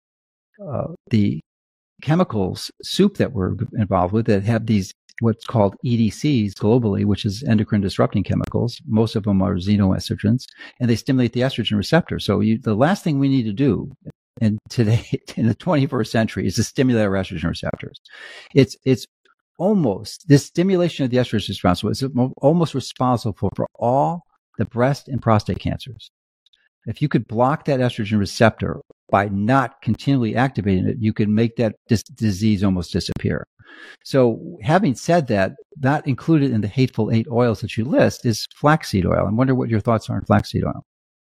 uh, the chemicals soup that we're involved with that have these what's called E D Cs globally, which is endocrine disrupting chemicals. Most of them are xenoestrogens, and they stimulate the estrogen receptor. So you, the last thing we need to do in today, in the twenty-first century, is to stimulate our estrogen receptors. It's, it's, Almost, this stimulation of the estrogen responsible is almost responsible for, for all the breast and prostate cancers. If you could block that estrogen receptor by not continually activating it, you can make that dis- disease almost disappear. So having said that, not included in the hateful eight oils that you list is flaxseed oil. I wonder what your thoughts are on flaxseed oil.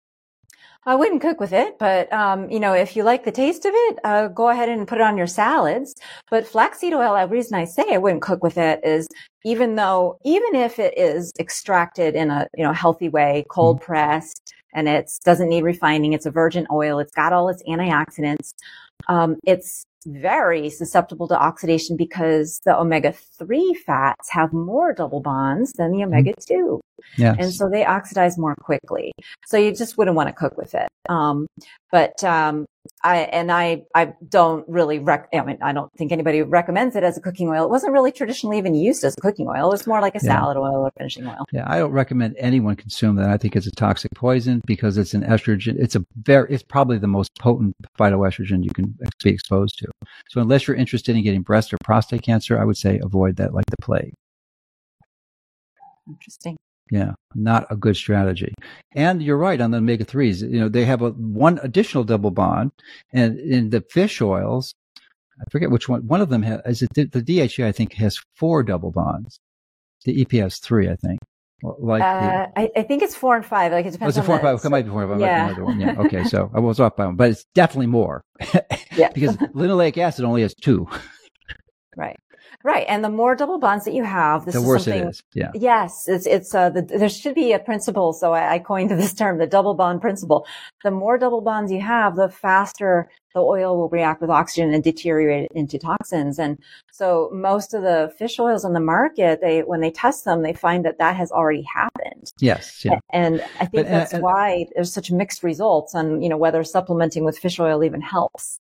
I wouldn't cook with it, but, um, you know, if you like the taste of it, uh, go ahead and put it on your salads. But flaxseed oil, the reason I say I wouldn't cook with it is even though, even if it is extracted in a, you know, healthy way, cold pressed, and it doesn't need refining, it's a virgin oil, it's got all its antioxidants, um, it's very susceptible to oxidation because the omega three fats have more double bonds than the omega two. Yes. And so they oxidize more quickly. So you just wouldn't want to cook with it. Um, but, um, I, and I, I don't really rec, I mean, I don't think anybody recommends it as a cooking oil. It wasn't really traditionally even used as a cooking oil. It was more like a yeah. salad oil or finishing oil. Yeah. I don't recommend anyone consume that. I think it's a toxic poison because it's an estrogen. It's a very, it's probably the most potent phytoestrogen you can be exposed to. So unless you're interested in getting breast or prostate cancer, I would say avoid that like the plague. Interesting. Yeah, not a good strategy. And you're right on the omega threes. You know, they have a one additional double bond, and in the fish oils, I forget which one. One of them has is it the, the D H A. I think has four double bonds. The E P A has three, I think. Like uh, the, I, I think it's four and five. Like it depends. Oh, it's a four on and the, five. It might be four and five. Yeah. Might be another one. Yeah. Okay. So I was off by one, but it's definitely more. Yeah. Because linoleic acid only has two. Right. Right. And the more double bonds that you have, this the is worse something, it is. Yeah. Yes. It's, it's, uh, the, there should be a principle. So I, I coined this term, the double bond principle. The more double bonds you have, the faster the oil will react with oxygen and deteriorate it into toxins. And so most of the fish oils on the market, they, when they test them, they find that that has already happened. Yes. Yeah. And I think but, that's uh, why there's such mixed results on, you know, whether supplementing with fish oil even helps.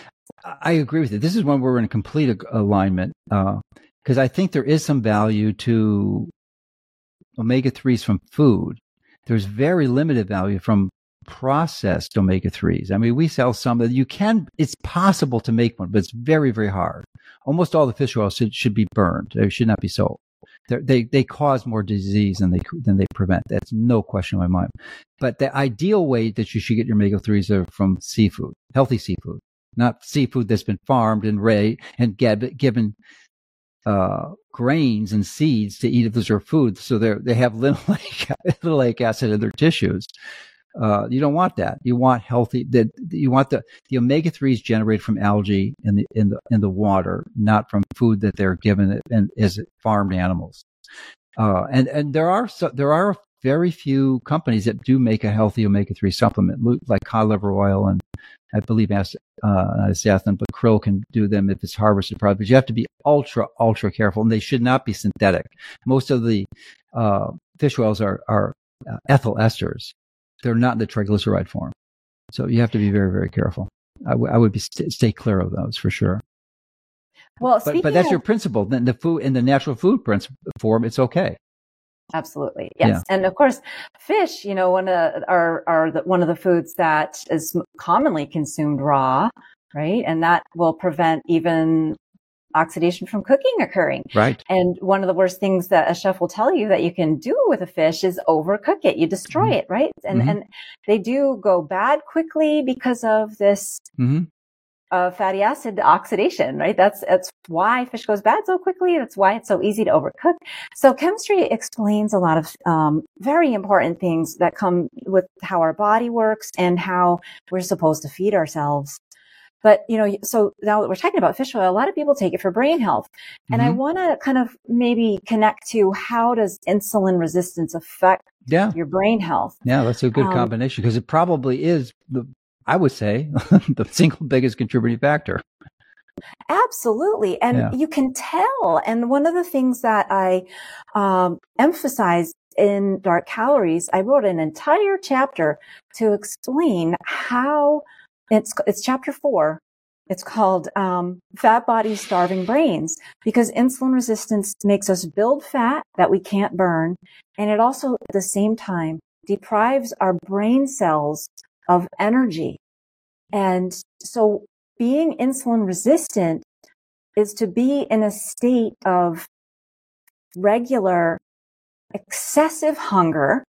I agree with you. This is when we're in complete alignment. Uh, Because I think there is some value to omega threes from food. There's very limited value from processed omega threes. I mean, we sell some that you can, it's possible to make one, but it's very, very hard. Almost all the fish oils should, should be burned. They should not be sold. They're, they they cause more disease than they than they prevent. That's no question in my mind. But the ideal way that you should get your omega threes are from seafood, healthy seafood, not seafood that's been farmed and raised and get, given uh, grains and seeds to eat as their food. So they they have linoleic, linoleic acid in their tissues. Uh, you don't want that. You want healthy, that you want the, the omega threes generated from algae in the, in the, in the water, not from food that they're given and as farmed animals. Uh, and, and there are, so, there are very few companies that do make a healthy omega three supplement, like cod liver oil and I believe, uh, not astaxanthin, but krill can do them if it's harvested properly. But you have to be ultra, ultra careful, and they should not be synthetic. Most of the uh, fish oils are, are uh, ethyl esters. They're not in the triglyceride form. So you have to be very, very careful. I, w- I would be st- stay clear of those for sure. Well, but, but that's of- your principle. Then the food in the natural food principle form, it's okay. Absolutely. Yes. Yeah. And of course, fish, you know, one of are, are the, one of the foods that is commonly consumed raw, right? And that will prevent even oxidation from cooking occurring. Right. And one of the worst things that a chef will tell you that you can do with a fish is overcook it. You destroy mm-hmm. it, right? And, mm-hmm. and they do go bad quickly because of this, mm-hmm. Uh, fatty acid oxidation, right? That's, that's why fish goes bad so quickly. That's why it's so easy to overcook. So chemistry explains a lot of, um, very important things that come with how our body works and how we're supposed to feed ourselves. But, you know, so now that we're talking about fish oil, a lot of people take it for brain health. And mm-hmm. I want to kind of maybe connect to how does insulin resistance affect yeah. your brain health? Yeah, that's a good um, combination because it probably is the, I would say, the single biggest contributing factor. Absolutely. And yeah. you can tell. And one of the things that I um, emphasize in Dark Calories, I wrote an entire chapter to explain how it's, it's chapter four. It's called um, Fat Bodies, Starving Brains, because insulin resistance makes us build fat that we can't burn. And it also, at the same time, deprives our brain cells of energy. And so being insulin resistant is to be in a state of regular, excessive hunger.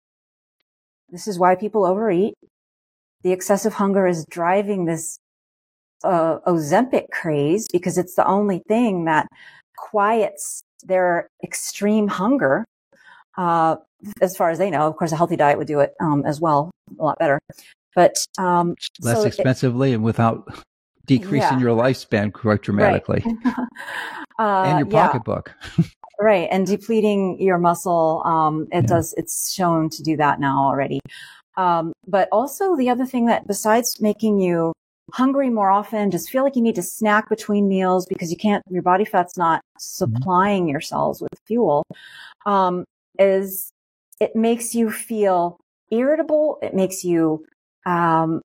This is why people overeat. The excessive hunger is driving this uh, Ozempic craze because it's the only thing that quiets their extreme hunger. Uh, as far as they know, of course, a healthy diet would do it um, as well, a lot better. But um, less so expensively it, and without decreasing yeah. your lifespan quite dramatically, right. uh, and your pocketbook, yeah. right? And depleting your muscle. Um, it yeah. does. It's shown to do that now already. Um, but also the other thing that, besides making you hungry more often, just feel like you need to snack between meals because you can't. Your body fat's not supplying mm-hmm. your cells with fuel. Um, is it makes you feel irritable? It makes you Um,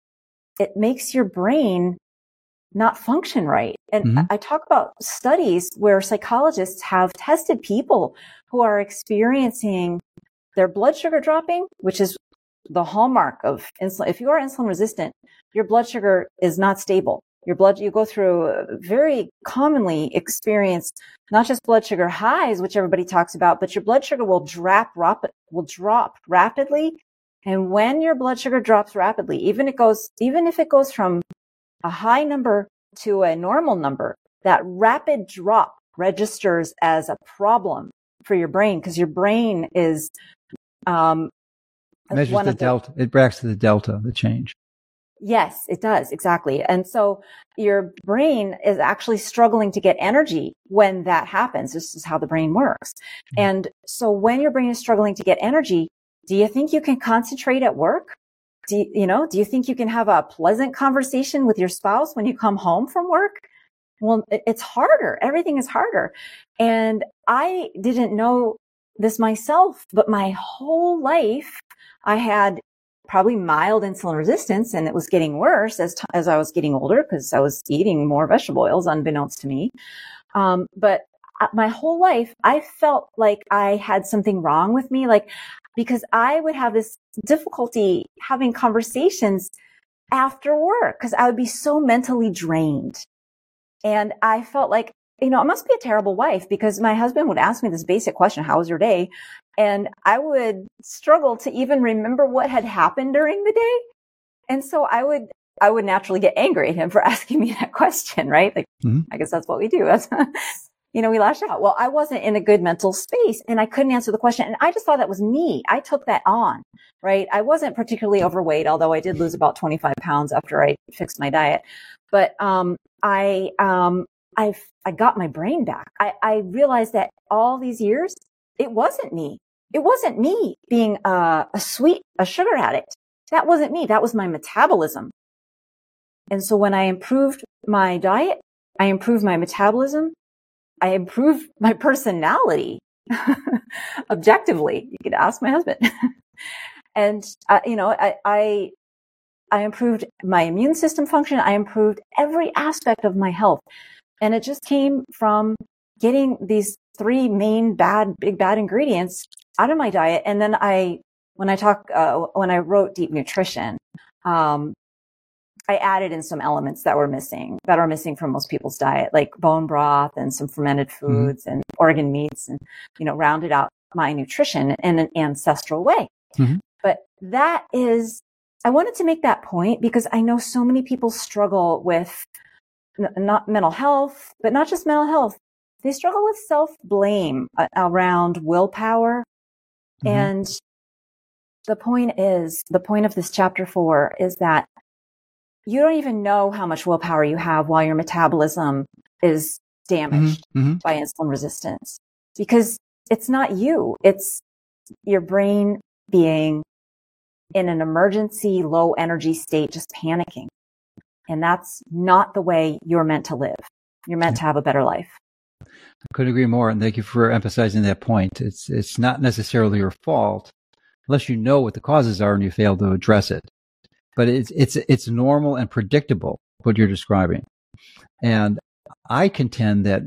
it makes your brain not function right. And mm-hmm. I talk about studies where psychologists have tested people who are experiencing their blood sugar dropping, which is the hallmark of insulin. If you are insulin resistant, your blood sugar is not stable. your blood, you go through a very commonly experience, not just blood sugar highs, which everybody talks about, but your blood sugar will drop, will drop rapidly. And when your blood sugar drops rapidly, even it goes, even if it goes from a high number to a normal number, that rapid drop registers as a problem for your brain, because your brain is, um, measures one the of the, delta. It reacts to the delta, the change. Yes, it does. Exactly. And so your brain is actually struggling to get energy when that happens. This is how the brain works. Mm-hmm. And so when your brain is struggling to get energy, do you think you can concentrate at work? Do you, you know, do you think you can have a pleasant conversation with your spouse when you come home from work? Well, it's harder. Everything is harder. And I didn't know this myself, but my whole life I had probably mild insulin resistance, and it was getting worse as t- as I was getting older because I was eating more vegetable oils unbeknownst to me. Um, but my whole life, I felt like I had something wrong with me, like because I would have this difficulty having conversations after work because I would be so mentally drained. And I felt like, you know, I must be a terrible wife because my husband would ask me this basic question, how was your day? And I would struggle to even remember what had happened during the day. And so I would, I would naturally get angry at him for asking me that question, right? Like, mm-hmm. I guess that's what we do. That's, you know, we lash out. Well, I wasn't in a good mental space and I couldn't answer the question. And I just thought that was me. I took that on, right? I wasn't particularly overweight, although I did lose about twenty-five pounds after I fixed my diet. But, um, I, um, I, I got my brain back. I, I realized that all these years, it wasn't me. It wasn't me being a, a sweet, a sugar addict. That wasn't me. That was my metabolism. And so when I improved my diet, I improved my metabolism. I improved my personality objectively. You could ask my husband. and, uh, you know, I, I, I improved my immune system function. I improved every aspect of my health. And it just came from getting these three main bad, big bad ingredients out of my diet. And then I, when I talk, uh, when I wrote Deep Nutrition, um, I added in some elements that were missing, that are missing from most people's diet, like bone broth and some fermented foods mm-hmm. and organ meats, and, you know, rounded out my nutrition in an ancestral way. Mm-hmm. But that is, I wanted to make that point because I know so many people struggle with n- not mental health, but not just mental health. They struggle with self-blame uh, around willpower. Mm-hmm. And the point is, the point of this chapter four is that you don't even know how much willpower you have while your metabolism is damaged mm-hmm. Mm-hmm. by insulin resistance, because it's not you. It's your brain being in an emergency, low energy state, just panicking. And that's not the way you're meant to live. You're meant to have a better life. I couldn't agree more. And thank you for emphasizing that point. It's, it's not necessarily your fault unless you know what the causes are and you fail to address it. But it's, it's, it's normal and predictable what you're describing. And I contend that,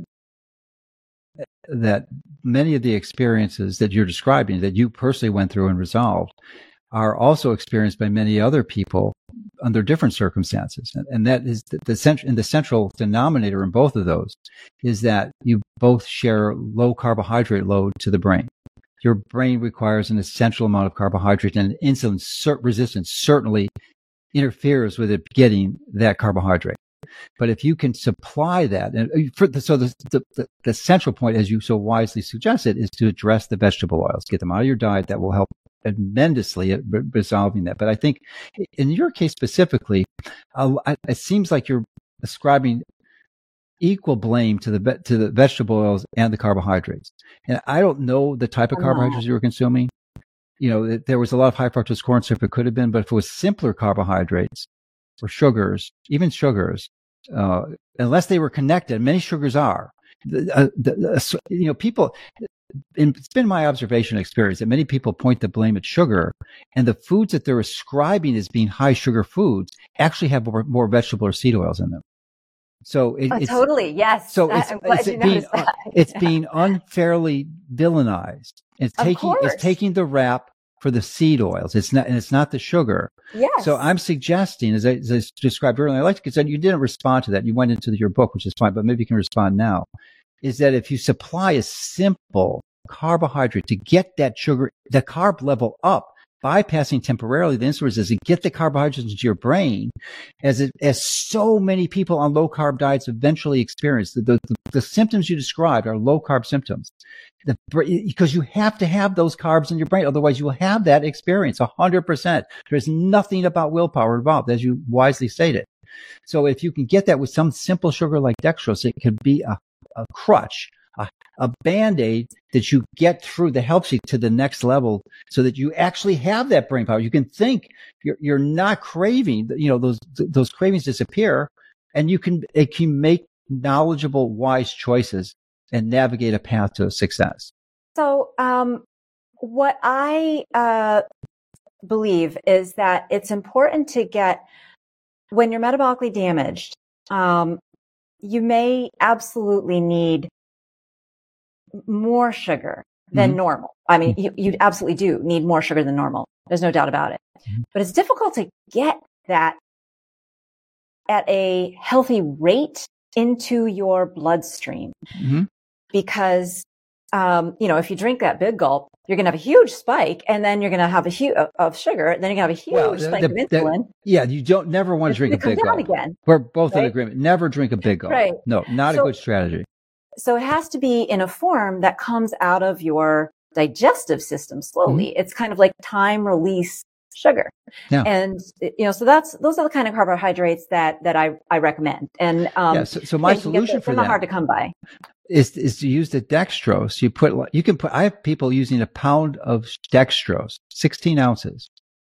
that many of the experiences that you're describing, that you personally went through and resolved, are also experienced by many other people under different circumstances. And, and that is the, the, cent- and the central denominator in both of those is that you both share low carbohydrate load to the brain. Your brain requires an essential amount of carbohydrate, and insulin cert- resistance certainly interferes with it getting that carbohydrate. But if you can supply that, and for the, so the, the, the central point, as you so wisely suggested, is to address the vegetable oils, get them out of your diet. That will help tremendously at resolving that. But I think in your case specifically, uh, it seems like you're ascribing equal blame to the to the vegetable oils and the carbohydrates. And I don't know the type of carbohydrates you were consuming. You know, there was a lot of high fructose corn syrup. It could have been, but if it was simpler carbohydrates or sugars, even sugars, uh, unless they were connected, many sugars are. Uh, the, uh, you know, people. It's been my observation and experience that many people point the blame at sugar, and the foods that they're ascribing as being high sugar foods actually have more, more vegetable or seed oils in them. So it, oh, it's totally, yes. So it's, I'm glad it's you being noticed that. it's being unfairly villainized. It's Of taking course. it's taking the rap for the seed oils. It's not, and it's not the sugar. Yes. So I'm suggesting, as I, as I described earlier, I like to consider, you didn't respond to that. You went into the, your book, which is fine, but maybe you can respond now, is that if you supply a simple carbohydrate to get that sugar, the carb level up, bypassing temporarily the insulin resistance, get the carbohydrates into your brain, as it, as so many people on low carb diets eventually experience. The, the, the symptoms you described are low carb symptoms, the, because you have to have those carbs in your brain. Otherwise, you will have that experience one hundred percent. There's nothing about willpower involved, as you wisely stated. So if you can get that with some simple sugar like dextrose, it could be a, a crutch, a, a Band-Aid that you get through that helps you to the next level so that you actually have that brain power. You can think, you're, you're not craving, you know, those, those cravings disappear, and you can, it can make knowledgeable, wise choices and navigate a path to success. So, um, what I, uh, believe is that it's important to get, when you're metabolically damaged, um, you may absolutely need more sugar than mm-hmm. normal. I mean, you, you absolutely do need more sugar than normal. There's no doubt about it. Mm-hmm. But it's difficult to get that at a healthy rate into your bloodstream mm-hmm. because, um, you know, if you drink that big gulp, you're going to have a huge spike, and then you're going to have a huge of sugar, and then you're going to have a huge well, the, spike the, of insulin. The, yeah, you don't never want to drink a big gulp. Again, We're both right? in agreement. Never drink a big gulp. Right. No, not so, a good strategy. So it has to be in a form that comes out of your digestive system slowly. Mm-hmm. It's kind of like time release sugar. Yeah. And, you know, so that's, those are the kind of carbohydrates that, that I, I recommend. And, um, yeah, so, so my yeah, solution for that, not hard to come by, is, is to use the dextrose. You put, you can put, I have people using a pound of dextrose, sixteen ounces,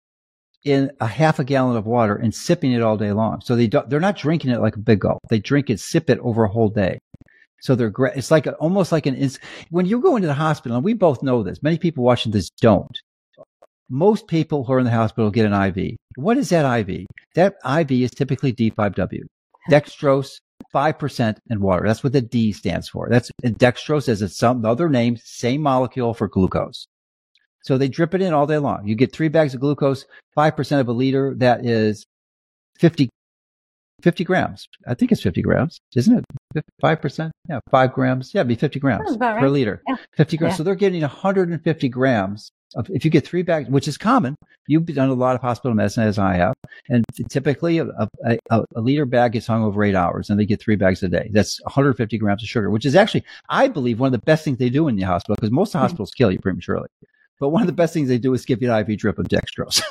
in a half a gallon of water and sipping it all day long. So they don't, they're not drinking it like a big gulp. They drink it, sip it over a whole day. So they're great. It's like a, almost like an, when you go into the hospital, and we both know this, many people watching this don't. Most people who are in the hospital get an I V. What is that I V? That I V is typically D five W. Dextrose, five percent in water. That's what the D stands for. That's and dextrose as it's some other name, same molecule for glucose. So they drip it in all day long. You get three bags of glucose, five percent of a liter. That is fifty, fifty grams. I think it's fifty grams, isn't it? five percent? Yeah, five grams. Yeah, it'd be fifty grams per right. liter. Yeah. fifty grams. Yeah. So they're getting one hundred fifty grams of, if you get three bags, which is common. You've done a lot of hospital medicine, as I have. And typically a, a, a, a liter bag gets hung over eight hours and they get three bags a day. That's one hundred fifty grams of sugar, which is actually, I believe, one of the best things they do in the hospital, because most hospitals kill you prematurely. But one of the best things they do is give you an I V drip of dextrose.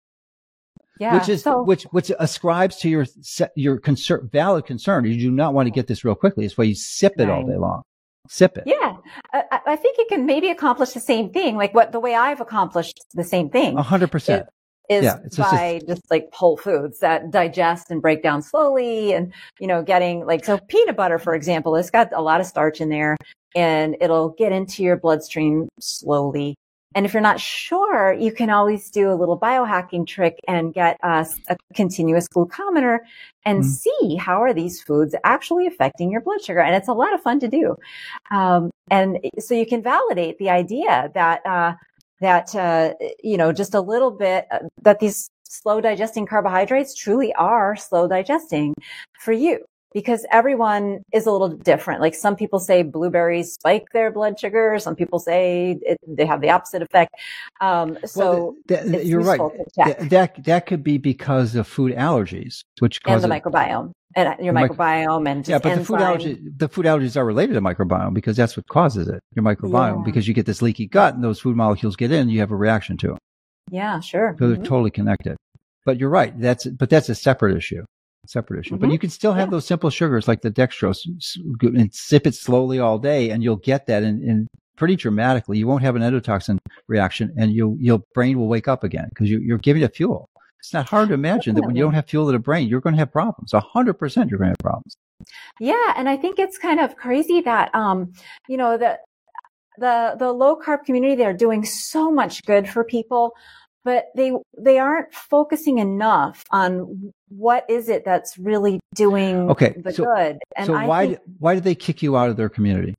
Yeah, which is so, which which ascribes to your your concern, valid concern. You do not want to get this real quickly. It's why you sip it right. all day long. Sip it. Yeah, I, I think you can maybe accomplish the same thing, like what the way I've accomplished the same thing. A hundred percent is yeah, it's by just, just like whole foods that digest and break down slowly, and you know, getting like so peanut butter, for example, it's got a lot of starch in there, and it'll get into your bloodstream slowly. And if you're not sure, you can always do a little biohacking trick and get uh, a continuous glucometer and mm-hmm. see how are these foods actually affecting your blood sugar. And it's a lot of fun to do. Um, and so you can validate the idea that, uh, that, uh, you know, just a little bit, uh, that these slow digesting carbohydrates truly are slow digesting for you. Because everyone is a little different. Like some people say blueberries spike their blood sugar. Some people say it, they have the opposite effect. Um, so well, that, that, you're right. That, that that could be because of food allergies, which causes and the microbiome and your the microbiome and just yeah. But enzyme. the food allergy, the food allergies are related to microbiome because that's what causes it. Your microbiome, yeah. because you get this leaky gut and those food molecules get in, you have a reaction to them. Yeah, sure. So mm-hmm. they're totally connected. But you're right. That's but that's a separate issue. Separate issue, mm-hmm. but you can still have yeah. those simple sugars like the dextrose and sip it slowly all day, and you'll get that in, in pretty dramatically. You won't have an endotoxin reaction, and you your brain will wake up again because you, you're giving it fuel. It's not hard to imagine Definitely. that when you don't have fuel to the brain, you're going to have problems. A hundred percent, you're going to have problems. Yeah, and I think it's kind of crazy that um, you know, the the the low carb community, they're doing so much good for people. But they they aren't focusing enough on what is it that's really doing okay, the so, good. And so I why think, why did they kick you out of their community?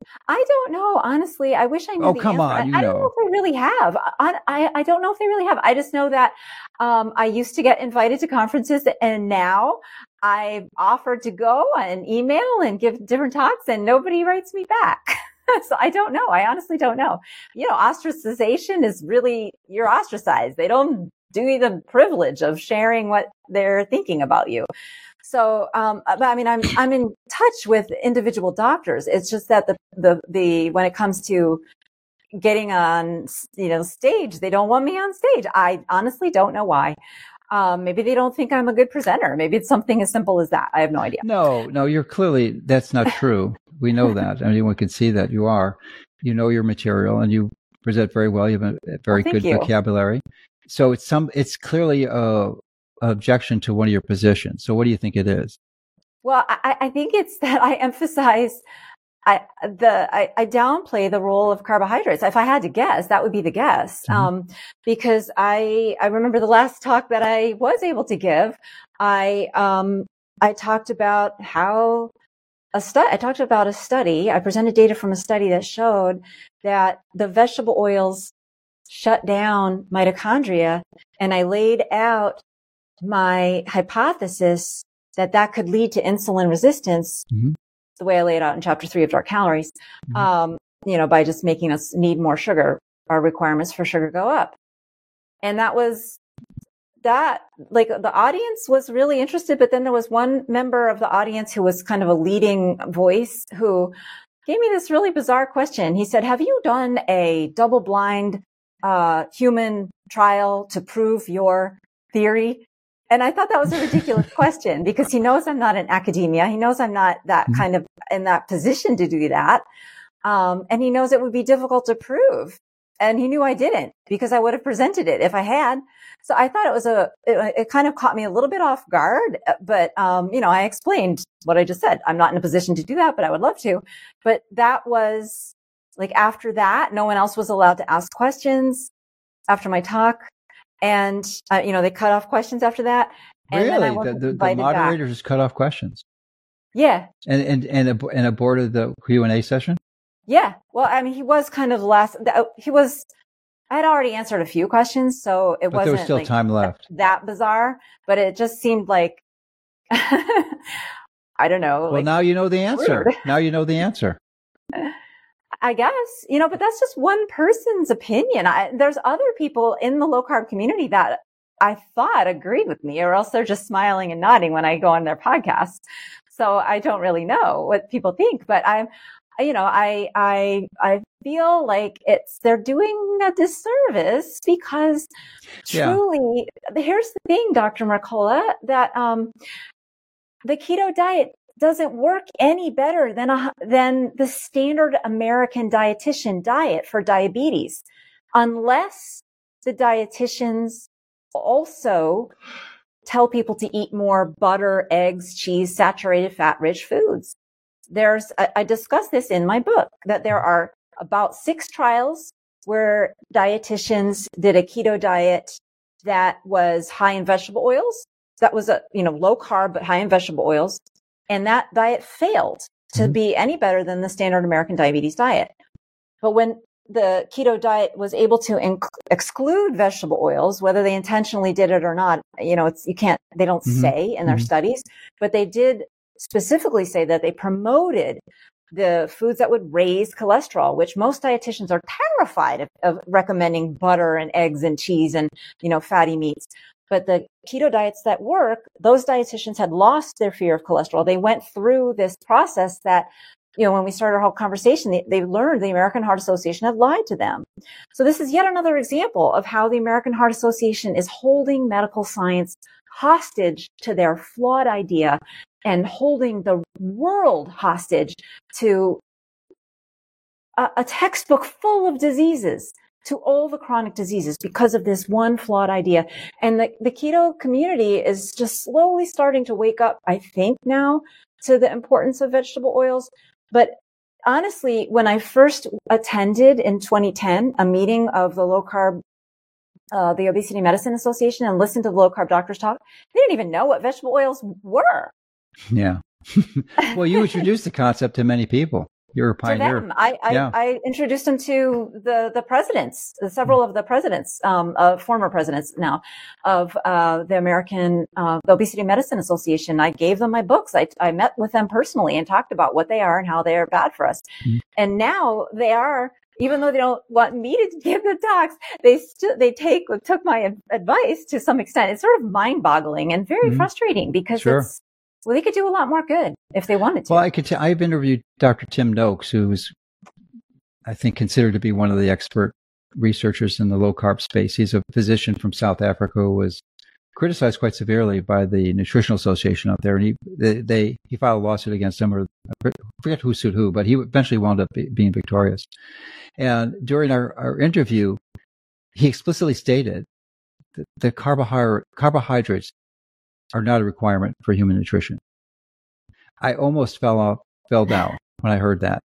I don't know. Honestly, I wish I knew Oh, the come answer. on, you I, I don't know know. if they really have. I, I, I don't know if they really have. I just know that um, I used to get invited to conferences, and now I've offered to go and email and give different talks, and nobody writes me back. So I don't know. I honestly don't know. You know, ostracization is really, you're ostracized. They don't do you the privilege of sharing what they're thinking about you. So, um, but I mean, I'm, I'm in touch with individual doctors. It's just that the, the, the, when it comes to getting on, you know, stage, they don't want me on stage. I honestly don't know why. Um, maybe they don't think I'm a good presenter. Maybe it's something as simple as that. I have no idea. No, no, you're clearly, that's not true. We know that. Anyone can see that you are. You know your material and you present very well. You have a, a very well, good you. vocabulary. So it's some, it's clearly a, a objection to one of your positions. So what do you think it is? Well, I, I think it's that I emphasize I, the, I, I downplay the role of carbohydrates. If I had to guess, that would be the guess. Mm-hmm. Um, because I, I remember the last talk that I was able to give. I, um, I talked about how a study, I talked about a study. I presented data from a study that showed that the vegetable oils shut down mitochondria. And I laid out my hypothesis that that could lead to insulin resistance. Mm-hmm. The way I laid out in chapter three of Dark Calories, mm-hmm. um, you know, by just making us need more sugar, our requirements for sugar go up. And that was that, like the audience was really interested, but then there was one member of the audience who was kind of a leading voice who gave me this really bizarre question. He said, have you done a double blind, uh, human trial to prove your theory? And I thought that was a ridiculous question because he knows I'm not in academia. He knows I'm not that mm-hmm. kind of in that position to do that. Um, and he knows it would be difficult to prove. And he knew I didn't because I would have presented it if I had. So I thought it was a, it, it kind of caught me a little bit off guard. But, um, you know, I explained what I just said. I'm not in a position to do that, but I would love to. But that was like after that, no one else was allowed to ask questions after my talk. And, uh, you know, they cut off questions after that. And really? Then I the, the, the moderators just cut off questions? Yeah. And, and, and, and aborted the Q and A session? Yeah. Well, I mean, he was kind of the last, he was, I had already answered a few questions, so it but wasn't there was still like time left. that bizarre, but it just seemed like, I don't know. Well, like, now you know the answer. Weird. Now you know the answer. I guess, you know, but that's just one person's opinion. I, there's other people in the low carb community that I thought agreed with me, or else they're just smiling and nodding when I go on their podcasts. So I don't really know what people think, but I'm, you know, I, I, I feel like it's, they're doing a disservice because truly, yeah. Here's the thing, Doctor Mercola, that, um, the keto diet doesn't work any better than a, than the standard American dietitian diet for diabetes, unless the dietitians also tell people to eat more butter, eggs, cheese, saturated fat rich foods. There's, I, I discuss this in my book, that there are about six trials where dietitians did a keto diet that was high in vegetable oils. That was a, you know, low carb, but high in vegetable oils. And that diet failed to mm-hmm. be any better than the standard American diabetes diet. But when the keto diet was able to inc- exclude vegetable oils, whether they intentionally did it or not, you know, it's, you can't, they don't mm-hmm. say in their mm-hmm. studies, but they did specifically say that they promoted the foods that would raise cholesterol, which most dietitians are terrified of, of recommending butter and eggs and cheese and, you know, fatty meats. But the keto diets that work, those dietitians had lost their fear of cholesterol. They went through this process that, you know, when we started our whole conversation, they, they learned the American Heart Association had lied to them. So this is yet another example of how the American Heart Association is holding medical science hostage to their flawed idea and holding the world hostage to a, a textbook full of diseases, to all the chronic diseases because of this one flawed idea. And the, the keto community is just slowly starting to wake up, I think now, to the importance of vegetable oils. But honestly, when I first attended in twenty ten a meeting of the low carb, uh, the Obesity Medicine Association, and listened to the low carb doctors talk, they didn't even know what vegetable oils were. Yeah. Well, you introduced the concept to many people. You're a pioneer. To them. I, I, yeah. I introduced them to the, the presidents, several of the presidents, um, uh, former presidents now of, uh, the American, uh, Obesity Medicine Association. I gave them my books. I, I met with them personally and talked about what they are and how they are bad for us. Mm-hmm. And now they are, even though they don't want me to give the talks, they still, they take, took my advice to some extent. It's sort of mind boggling and very mm-hmm. frustrating because sure. it's, well, they could do a lot more good if they wanted to. Well, I could. T- I've interviewed Doctor Tim Noakes, who is, I think, considered to be one of the expert researchers in the low carb space. He's a physician from South Africa who was criticized quite severely by the Nutritional Association out there, and he they, they he filed a lawsuit against him, or I forget who sued who, but he eventually wound up be, being victorious. And during our, our interview, he explicitly stated that the carbohydrate, carbohydrates are not a requirement for human nutrition. I almost fell off, fell down when I heard that.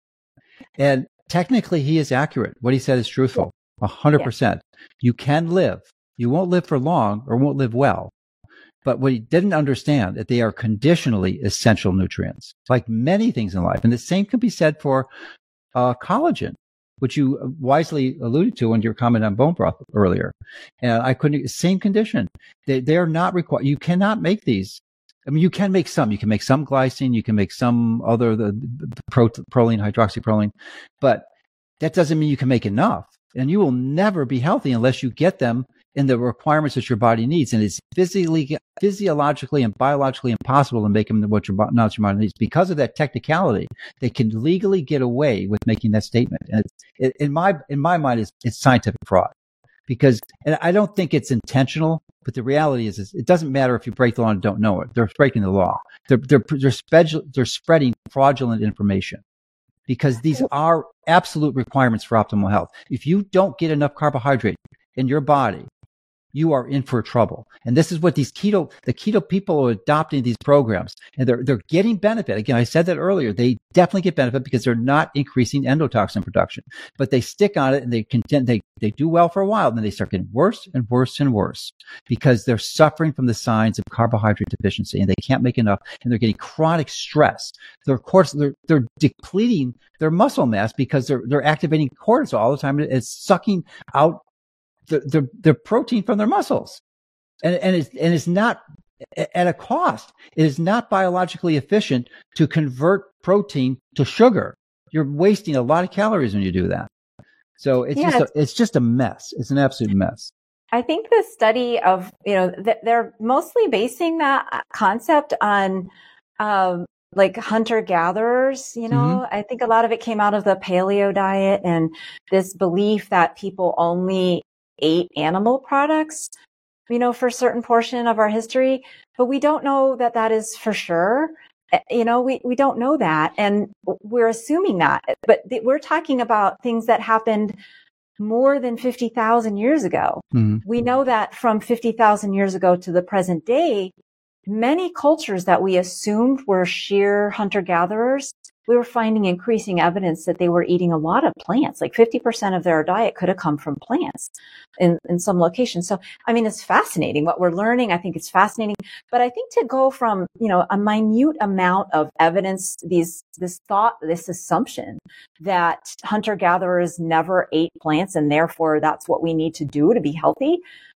And technically, he is accurate. What he said is truthful, a hundred percent. You can live. You won't live for long or won't live well. But what he didn't understand that they are conditionally essential nutrients, like many things in life. And the same can be said for uh, collagen, which you wisely alluded to in your comment on bone broth earlier. And I couldn't, same condition. They, they're not required. You cannot make these. I mean, you can make some. You can make some glycine. You can make some other, the, the pro, proline, hydroxyproline. But that doesn't mean you can make enough. And you will never be healthy unless you get them in the requirements that your body needs. And it's physically, physiologically and biologically impossible to make them what your, not your body needs. Because of that technicality, they can legally get away with making that statement. And it's, it, in my, in my mind, it's, it's scientific fraud. Because, and I don't think it's intentional, but the reality is, is it doesn't matter if you break the law and don't know it. They're breaking the law. They're, they're, they're, spread, they're spreading fraudulent information. Because these are absolute requirements for optimal health. If you don't get enough carbohydrate in your body, you are in for trouble. And this is what these keto, the keto people are adopting these programs, and they're, they're getting benefit. Again, I said that earlier. They definitely get benefit because they're not increasing endotoxin production, but they stick on it and they contend, they, they do well for a while. Then they start getting worse and worse and worse because they're suffering from the signs of carbohydrate deficiency and they can't make enough, and they're getting chronic stress. They're, of course, they're, they're depleting their muscle mass because they're, they're activating cortisol all the time. It's sucking out the, the, the protein from their muscles. And, and it's, and it's not at a cost. It is not biologically efficient to convert protein to sugar. You're wasting a lot of calories when you do that. So it's yeah, just, a, it's just a mess. It's an absolute mess. I think the study of, you know, th- they're mostly basing that concept on, um, like hunter-gatherers, you know, mm-hmm. I think a lot of it came out of the paleo diet and this belief that people only ate animal products, you know, for a certain portion of our history, but we don't know that that is for sure. You know, we, we don't know that. And we're assuming that, but th- we're talking about things that happened more than fifty thousand years ago. Mm-hmm. We know that from fifty thousand years ago to the present day, many cultures that we assumed were sheer hunter-gatherers, we were finding increasing evidence that they were eating a lot of plants. Like fifty percent of their diet could have come from plants in, in some locations. So, I mean, it's fascinating what we're learning. I think it's fascinating. But I think to go from, you know, a minute amount of evidence, these, this thought, this assumption that hunter-gatherers never ate plants and therefore that's what we need to do to be healthy,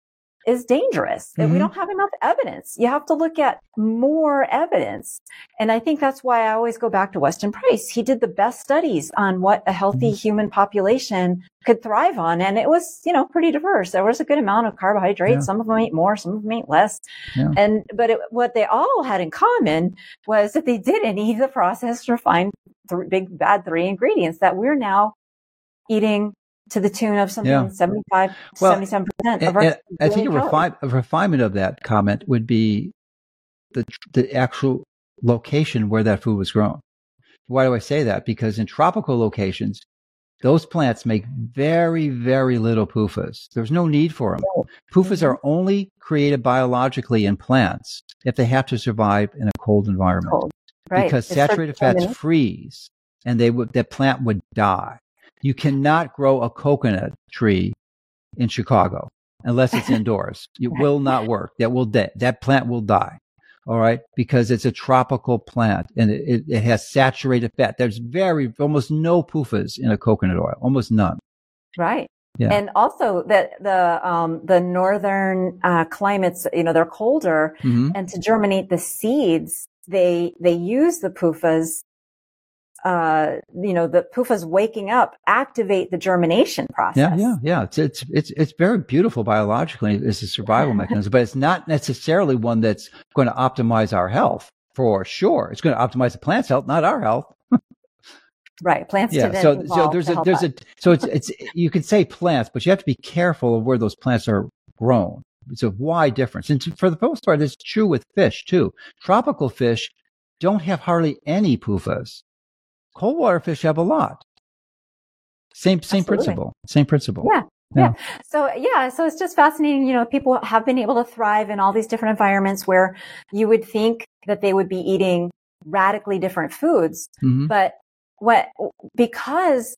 is dangerous. Mm-hmm. And we don't have enough evidence. You have to look at more evidence. And I think that's why I always go back to Weston Price. He did the best studies on what a healthy mm-hmm. human population could thrive on. And it was, you know, pretty diverse. There was a good amount of carbohydrates. Yeah. Some of them ate more, some of them ate less. Yeah. And, but it, what they all had in common was that they didn't eat the processed, refined, th- big, bad three ingredients that we're now eating to the tune of something yeah. seventy-five to well, seventy-seven percent of our I think a, refi- a refinement of that comment would be the the actual location where that food was grown. Why do I say that? Because in tropical locations, those plants make very, very little P U F As. There's no need for them. P U F As are only created biologically in plants if they have to survive in a cold environment. Cold. Right. Because it's saturated fats minutes. freeze and they would that plant would die. You cannot grow a coconut tree in Chicago unless it's indoors. It will not work. That will de- that plant will die. All right, because it's a tropical plant and it, it, it has saturated fat. There's very almost no P U F As in a coconut oil, almost none. Right. Yeah. And also that the um, the northern uh, climates, you know, they're colder, mm-hmm. and to germinate the seeds, they they use the P U F As. Uh, you know, the P U F As waking up activate the germination process. Yeah, yeah, yeah. It's it's it's it's very beautiful biologically. It's a survival mechanism, but it's not necessarily one that's going to optimize our health for sure. It's going to optimize the plant's health, not our health. Right, plants. Yeah. So so there's a there's us. a so it's it's you can say plants, but you have to be careful of where those plants are grown. It's a wide difference, and for the most part, it's true with fish too. Tropical fish don't have hardly any P U F As. Cold water fish have a lot. Same same Absolutely. principle. Same principle. Yeah. Yeah. yeah. So yeah, so it's just fascinating. You know, people have been able to thrive in all these different environments where you would think that they would be eating radically different foods, mm-hmm. but what because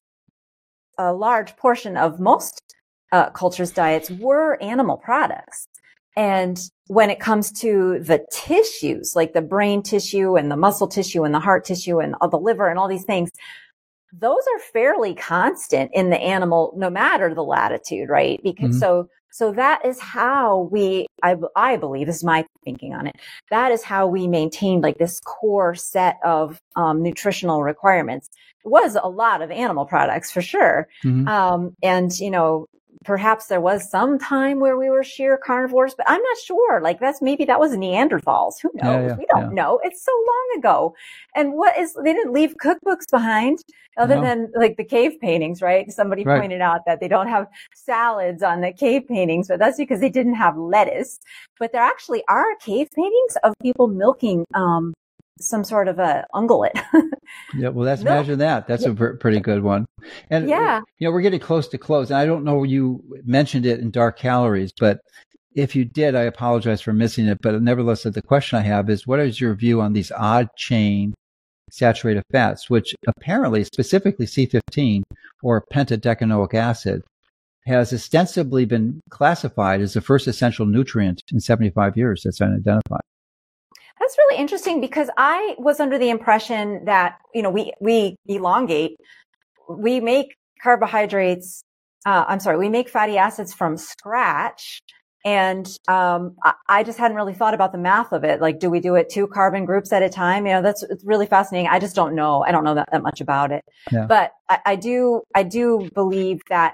a large portion of most uh, cultures' diets were animal products. And when it comes to the tissues, like the brain tissue and the muscle tissue and the heart tissue and the liver and all these things, those are fairly constant in the animal, no matter the latitude, right? Because mm-hmm. so, so that is how we, I, I believe, this is my thinking on it. That is how we maintained like this core set of um, nutritional requirements. It was a lot of animal products for sure. Mm-hmm. Um, and, you know, perhaps there was some time where we were sheer carnivores, but I'm not sure. Like that's maybe that was Neanderthals. Who knows? Yeah, yeah, we don't yeah. know. It's so long ago. And what is, they didn't leave cookbooks behind other no. than like the cave paintings, right? Somebody right. pointed out that they don't have salads on the cave paintings, but that's because they didn't have lettuce. But there actually are cave paintings of people milking, um, some sort of a ungulate. Yeah, well, let's Milk. imagine that. That's yeah. a pr- pretty good one. And yeah, you know, we're getting close to close. And I don't know you mentioned it in dark calories, but if you did, I apologize for missing it. But nevertheless, the question I have is, what is your view on these odd chain saturated fats, which apparently, specifically C fifteen or pentadecanoic acid, has ostensibly been classified as the first essential nutrient in seventy-five years that's unidentified? That's really interesting because I was under the impression that, you know, we, we elongate, we make carbohydrates, uh, I'm sorry, we make fatty acids from scratch. And, um, I, I just hadn't really thought about the math of it. Like, do we do it two carbon groups at a time? You know, that's it's really fascinating. I just don't know. I don't know that, that much about it, yeah. but I, I do, I do believe that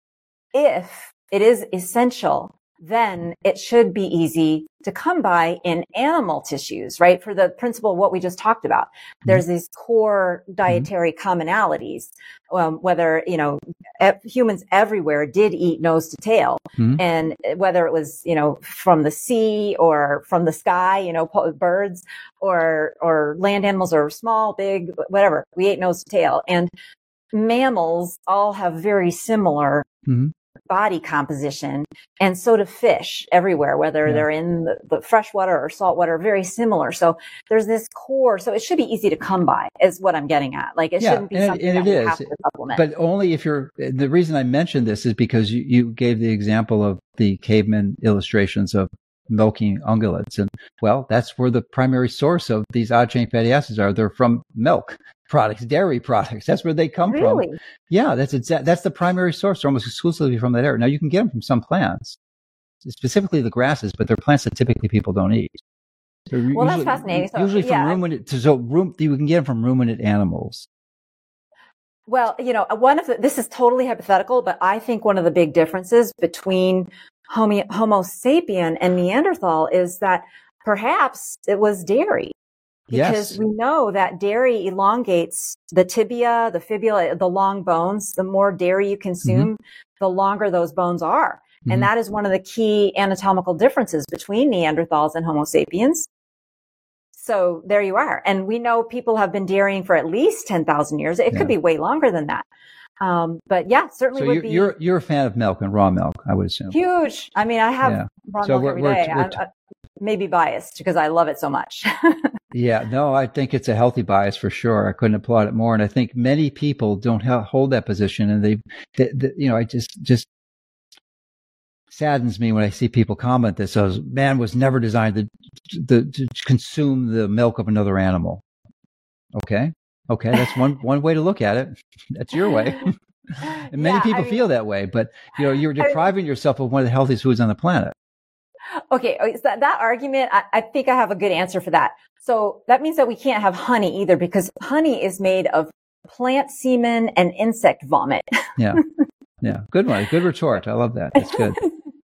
if it is essential, then it should be easy to come by in animal tissues, right? For the principle of what we just talked about. There's these core dietary mm-hmm. commonalities, um, whether, you know, e- humans everywhere did eat nose to tail. Mm-hmm. And whether it was, you know, from the sea or from the sky, you know, birds or, or land animals or small, big, whatever, we ate nose to tail. And mammals all have very similar mm-hmm. body composition, and so do fish everywhere, whether yeah. they're in the, the freshwater or saltwater, very similar. So there's this core, so it should be easy to come by is what I'm getting at. Like it yeah, shouldn't be and something it, and that it you is. have to supplement. But only if you're, the reason I mentioned this is because you, you gave the example of the caveman illustrations of milking ungulates. And well, that's where the primary source of these odd chain fatty acids are. They're from milk products, dairy products. That's where they come really? from. Yeah, that's exact. That's the primary source. They're almost exclusively from that area. Now you can get them from some plants, specifically the grasses, but they're plants that typically people don't eat. So well, usually, that's fascinating. So, usually from yeah. ruminant, so rum, you can get them from ruminant animals. Well, you know, one of the, this is totally hypothetical, but I think one of the big differences between Homo, Homo sapien and Neanderthal is that perhaps it was dairy. Because yes. we know that dairy elongates the tibia, the fibula, the long bones. The more dairy you consume, mm-hmm. the longer those bones are. Mm-hmm. And that is one of the key anatomical differences between Neanderthals and Homo sapiens. So there you are. And we know people have been dairying for at least ten thousand years. It yeah. could be way longer than that. Um, but yeah, certainly so would you're, be. You're, you're a fan of milk and raw milk, I would assume. Huge. I mean, I have yeah. raw so milk we're, every we're, day. we're, I'm uh, maybe biased because I love it so much. Yeah, no, I think it's a healthy bias for sure. I couldn't applaud it more. And I think many people don't ha- hold that position. And they, they, they, you know, I just, just saddens me when I see people comment this. So man was never designed to, to, to consume the milk of another animal. Okay. Okay. That's one, one way to look at it. That's your way. And many yeah, people I mean, feel that way, but you know, you're depriving I mean, yourself of one of the healthiest foods on the planet. Okay. So that, that argument, I, I think I have a good answer for that. So that means that we can't have honey either, because honey is made of plant semen and insect vomit. Yeah. Yeah. Good one. Good retort. I love that. That's good.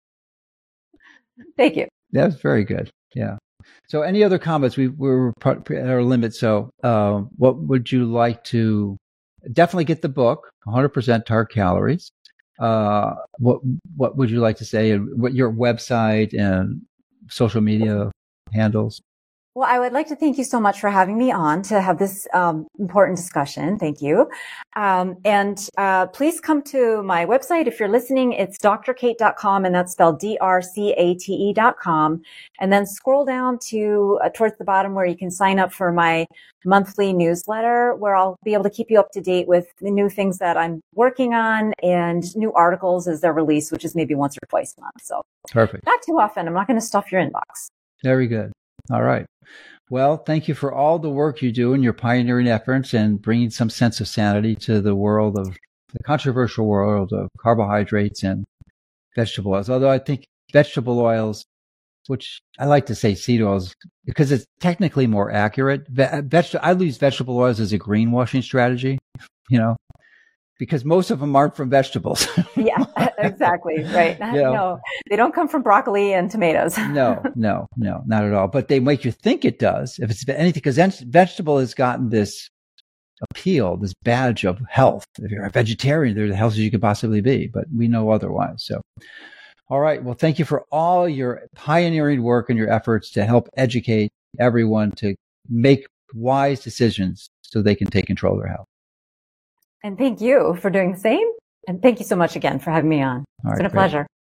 Thank you. That's very good. Yeah. So any other comments? We were at our limit. So uh, what would you like to definitely get the book, one hundred percent Tart Calories. Uh, what what would you like to say? And what your website and social media handles? Well, I would like to thank you so much for having me on to have this um, important discussion. Thank you. Um, and uh, please come to my website. If you're listening, it's d r cate dot com, and that's spelled D R C A T E dot com. And then scroll down to uh, towards the bottom where you can sign up for my monthly newsletter, where I'll be able to keep you up to date with the new things that I'm working on and new articles as they're released, which is maybe once or twice a month. So perfect. Not too often. I'm not going to stuff your inbox. Very good. All right. Well, thank you for all the work you do in your pioneering efforts and bringing some sense of sanity to the world of the controversial world of carbohydrates and vegetable oils. Although I think vegetable oils, which I like to say seed oils, because it's technically more accurate. Ve- veg- I use vegetable oils as a greenwashing strategy, you know, because most of them aren't from vegetables. Yeah, exactly. Right. You know, no, they don't come from broccoli and tomatoes. no, no, no, not at all. But they make you think it does. If it's anything, because vegetable has gotten this appeal, this badge of health. If you're a vegetarian, they're the healthiest you could possibly be, but we know otherwise. So, all right. Well, thank you for all your pioneering work and your efforts to help educate everyone to make wise decisions so they can take control of their health. And thank you for doing the same. And thank you so much again for having me on. All it's right, been a great. pleasure.